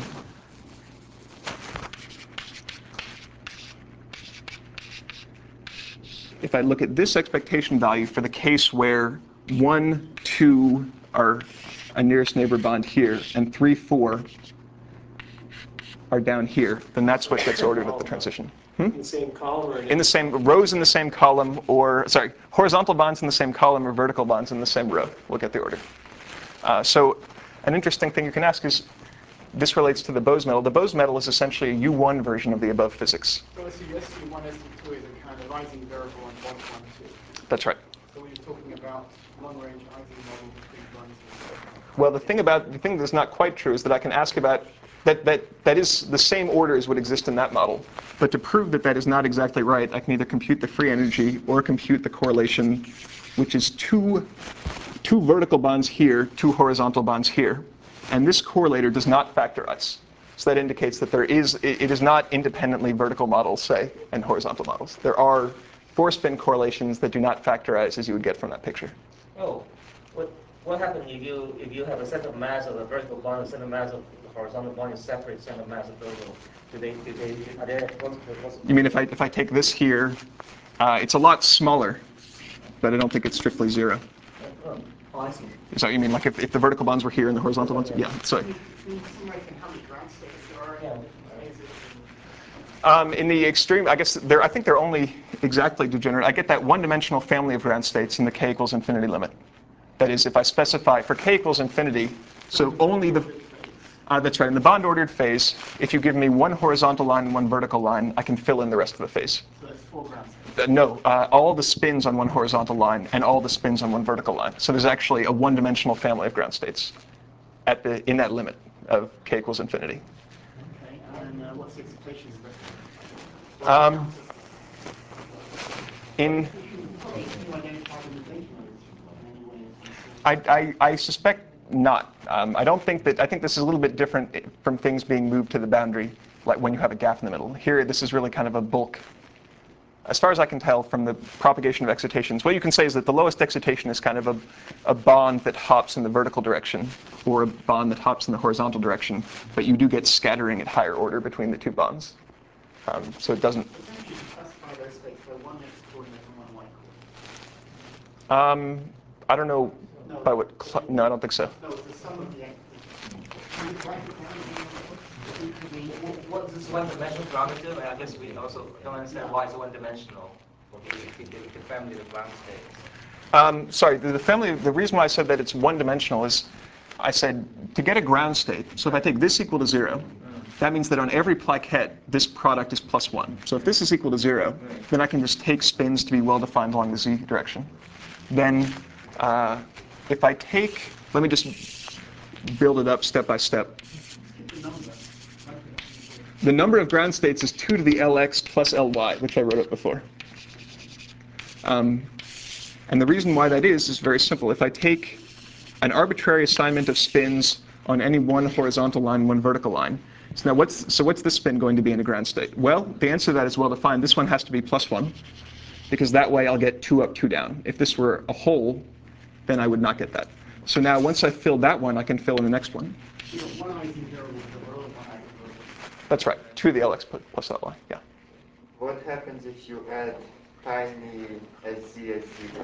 if I look at this expectation value for the case where one, two are a nearest neighbor bond here, and three, four are down here, then that's what gets ordered at the transition. Hmm? In the same column or in, in the same rows in the same column, or sorry, horizontal bonds in the same column or vertical bonds in the same row will get the order. Uh, so an interesting thing you can ask is, this relates to the Bose metal. The Bose metal is essentially a U one version of the above physics. So S U one, S U two is a kind of rising variable on one, one, two. That's right. So we're talking about long-range Ising model between one and Well, the thing about the thing that's not quite true is that I can ask about that that that is the same order as would exist in that model. But to prove that that is not exactly right, I can either compute the free energy or compute the correlation, which is two two vertical bonds here, two horizontal bonds here, and this correlator does not factorize. So that indicates that there is, it, it is not independently vertical models, say, and horizontal models. There are four-spin correlations that do not factorize as you would get from that picture. Oh, what what happens if you if you have a center mass of a vertical bond, a center mass of the horizontal bond is separate center mass of vertical? Do they do they are there? What's, what's You mean if I if I take this here, uh, it's a lot smaller, but I don't think it's strictly zero. Oh, oh, I see. So you mean like if, if the vertical bonds were here and the horizontal bonds? Yeah. So. Yeah. Um, in the extreme, I guess they're, I think they're only exactly degenerate. I get that one-dimensional family of ground states in the k equals infinity limit. That is, if I specify for k equals infinity, so only the, uh, that's right, in the bond-ordered phase, if you give me one horizontal line and one vertical line, I can fill in the rest of the phase. So that's four ground states. Uh, no, uh, all the spins on one horizontal line and all the spins on one vertical line. So there's actually a one-dimensional family of ground states at the, in that limit of k equals infinity. Okay, and uh, what's the excitation of that? Um, in, I, I, I suspect not. Um, I don't think that, I think this is a little bit different from things being moved to the boundary, like when you have a gap in the middle. Here, this is really kind of a bulk. As far as I can tell from the propagation of excitations, what you can say is that the lowest excitation is kind of a, a bond that hops in the vertical direction, or a bond that hops in the horizontal direction, but you do get scattering at higher order between the two bonds. Um, so it doesn't. Essentially, you classify those states by one x coordinate and one y coordinate. Um, I don't know No, by what. Cl- no, I don't think so. No, it's the sum of the x. Can you write it down? What's this one-dimensional parameter? I guess we also don't understand why it's one-dimensional. The, the, the family of ground states. Um, sorry, the, the family. The reason why I said that it's one-dimensional is, I said to get a ground state. So if I take this equal to zero, that means that on every plaquette, this product is plus one. So if this is equal to zero, then I can just take spins to be well-defined along the z direction. Then, uh, if I take, let me just build it up step by step. The number of ground states is two to the Lx plus Ly, which I wrote up before. Um, and the reason why that is is very simple. If I take an arbitrary assignment of spins on any one horizontal line, one vertical line. So now what's so what's this spin going to be in a ground state? Well, the answer to that is well defined. This one has to be plus one, because that way I'll get two up, two down. If this were a hole, then I would not get that. So now once I've filled that one, I can fill in the next one. You know, one eigenvariable below, one eigenvariable. That's right, two to the Lx plus Ly, yeah. What happens if you add tiny S Z S Z?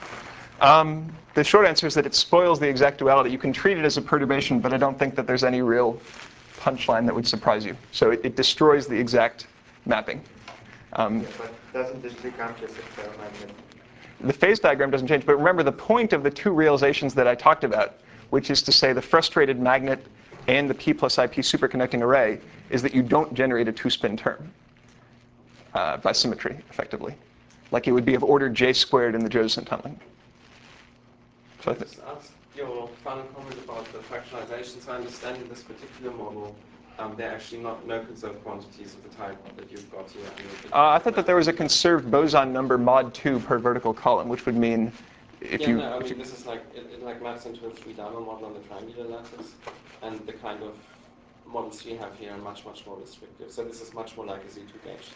Um, the short answer is that it spoils the exact duality. You can treat it as a perturbation, but I don't think that there's any real punchline that would surprise you. So it, it destroys the exact mapping. Um, Yeah, but doesn't this become just a ferromagnet? the phase diagram doesn't change, but remember the point of the two realizations that I talked about, which is to say the frustrated magnet and the P plus I P superconducting array, is that you don't generate a two-spin term uh, by symmetry, effectively. Like it would be of order j squared in the Josephson tunneling. So I think, Just ask your final comment about the fractionalization. So I understand in this particular model, um, there are actually not no conserved quantities of the type that you've got here. uh, I thought that there was a conserved boson number mod two per vertical column, which would mean if yeah, you. no, I if mean you this is like it, it like maps into a three-dimensional model on the triangular lattice, and the kind of models we have here are much much more restrictive. So this is much more like a Z two gauge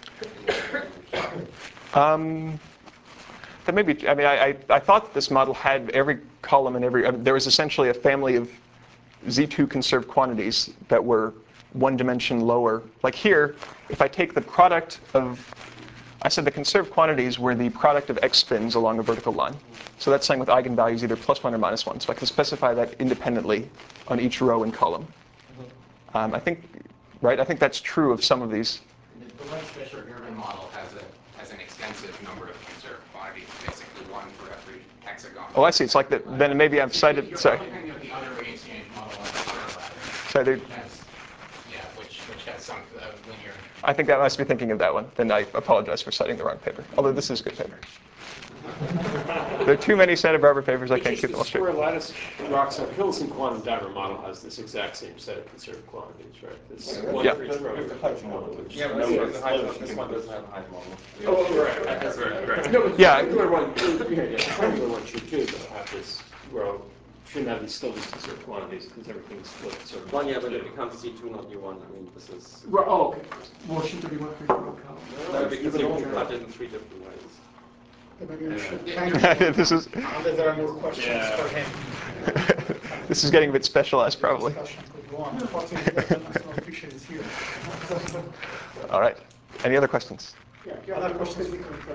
theory. um, that may be. I mean, I, I, I thought this model had every column and every. I mean, there was essentially a family of Z two conserved quantities that were one dimension lower. Like here, if I take the product of, I said the conserved quantities were the product of x spins along a vertical line. So that's saying with eigenvalues either plus one or minus one. So I can specify that independently on each row and column. Um, I think, right? I think that's true of some of these. The Webster-Fisher-German model has a has an extensive number of conserved quantities, basically one for every hexagon. Oh, I see. It's like that. Then maybe I've cited. You're Sorry. thinking of the other rate exchange model on the square ladder, Sorry. There, which has, yeah, which which has some uh, linear. I think I must be thinking of that one. Then I apologize for citing the wrong paper. Although this is a good paper. There are too many Santa Barbara papers. I can't keep them all straight. The square lattice rocks on Hilson quantum dimer model has this exact same set of conserved quantities, right? This one Yeah. for each row. Yeah, but this, the height, this one doesn't have a height model. Oh, right, right, right, right. No, but Yeah. the triangular one, yeah, yeah, the triangular one should too, though, have this row shouldn't have installed conserved quantities because everything's flipped. Sort of Well, yeah, but it becomes C two, not U one. I mean, this is... Right, oh, okay. Well, shouldn't be one for you, No, because you can cut it in three different ways. Maybe we should Yeah. thank him. This is Unless there are more questions Yeah. for him. this is getting a bit specialized, probably. Discussion could go on. Unfortunately, the international official is here. All right. Any other questions? Yeah, yeah, other questions?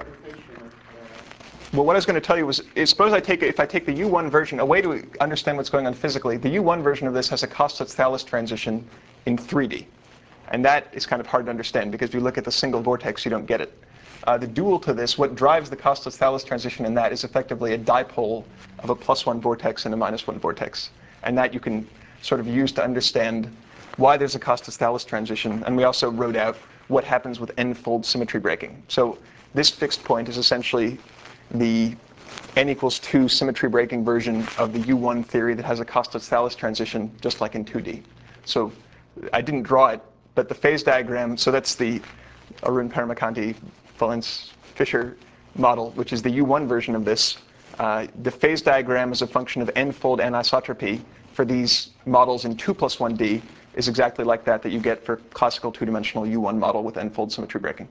Well, what I was going to tell you was, is suppose I take if I take the U one version, a way to understand what's going on physically, the U one version of this has a Kostetz-Thales transition in three D. And that is kind of hard to understand because if you look at the single vortex, you don't get it. Uh, the dual to this, what drives the Kostetz-Thales transition in that is effectively a dipole of a plus one vortex and a minus one vortex. And that you can sort of use to understand why there's a Kostetz-Thales transition. And we also wrote out what happens with n-fold symmetry breaking. So this fixed point is essentially the n equals two symmetry breaking version of the U one theory that has a Kostetz-Thales transition, just like in two D. So I didn't draw it, but the phase diagram, so that's the Arun Paramakanti Valence Fisher model, which is the U one version of this. Uh, the phase diagram is a function of n-fold anisotropy for these models in two plus one D is exactly like that that you get for classical two-dimensional U one model with n-fold symmetry breaking.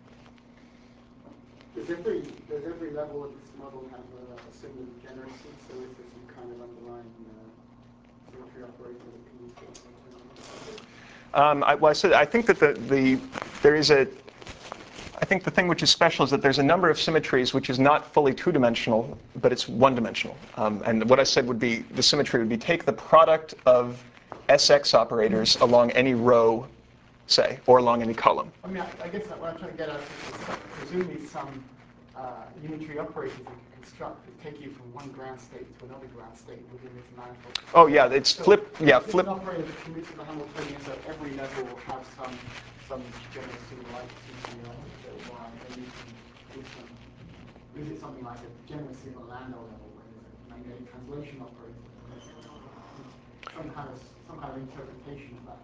Does every, does every level of this model have a, a similar degeneracy? So is there some kind of underlying uh, symmetry operator that can use it? Um, I, well, I said I think that the, the there is a I think the thing which is special is that there's a number of symmetries which is not fully two-dimensional, but it's one-dimensional. Um, and what I said would be the symmetry would be take the product of S X operators along any row, say, or along any column. I mean, I, I guess what I'm trying to get at is some, presumably some uh, unitary operators that you construct that take you from one ground state to another ground state within this manifold. Oh yeah, it's so flip. Yeah, is flip. An operator that commutes to the Hamiltonian, so every level will have some some degeneracy like T C L that Y, and you can do some. Is it something like a degeneracy at the Landau level, where there's a magnetic translation operator? Some kind of some kind of interpretation of that.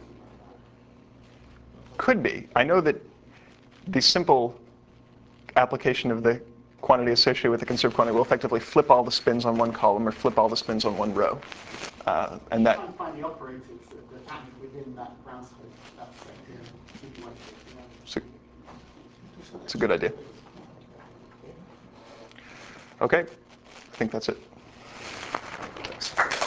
Could be. I know that the simple application of the quantity associated with the conserved quantity will effectively flip all the spins on one column or flip all the spins on one row. Uh, and that. Try and find the operators that, that act within that ground state, that sector. It's a, it's a good idea. Okay, I think that's it.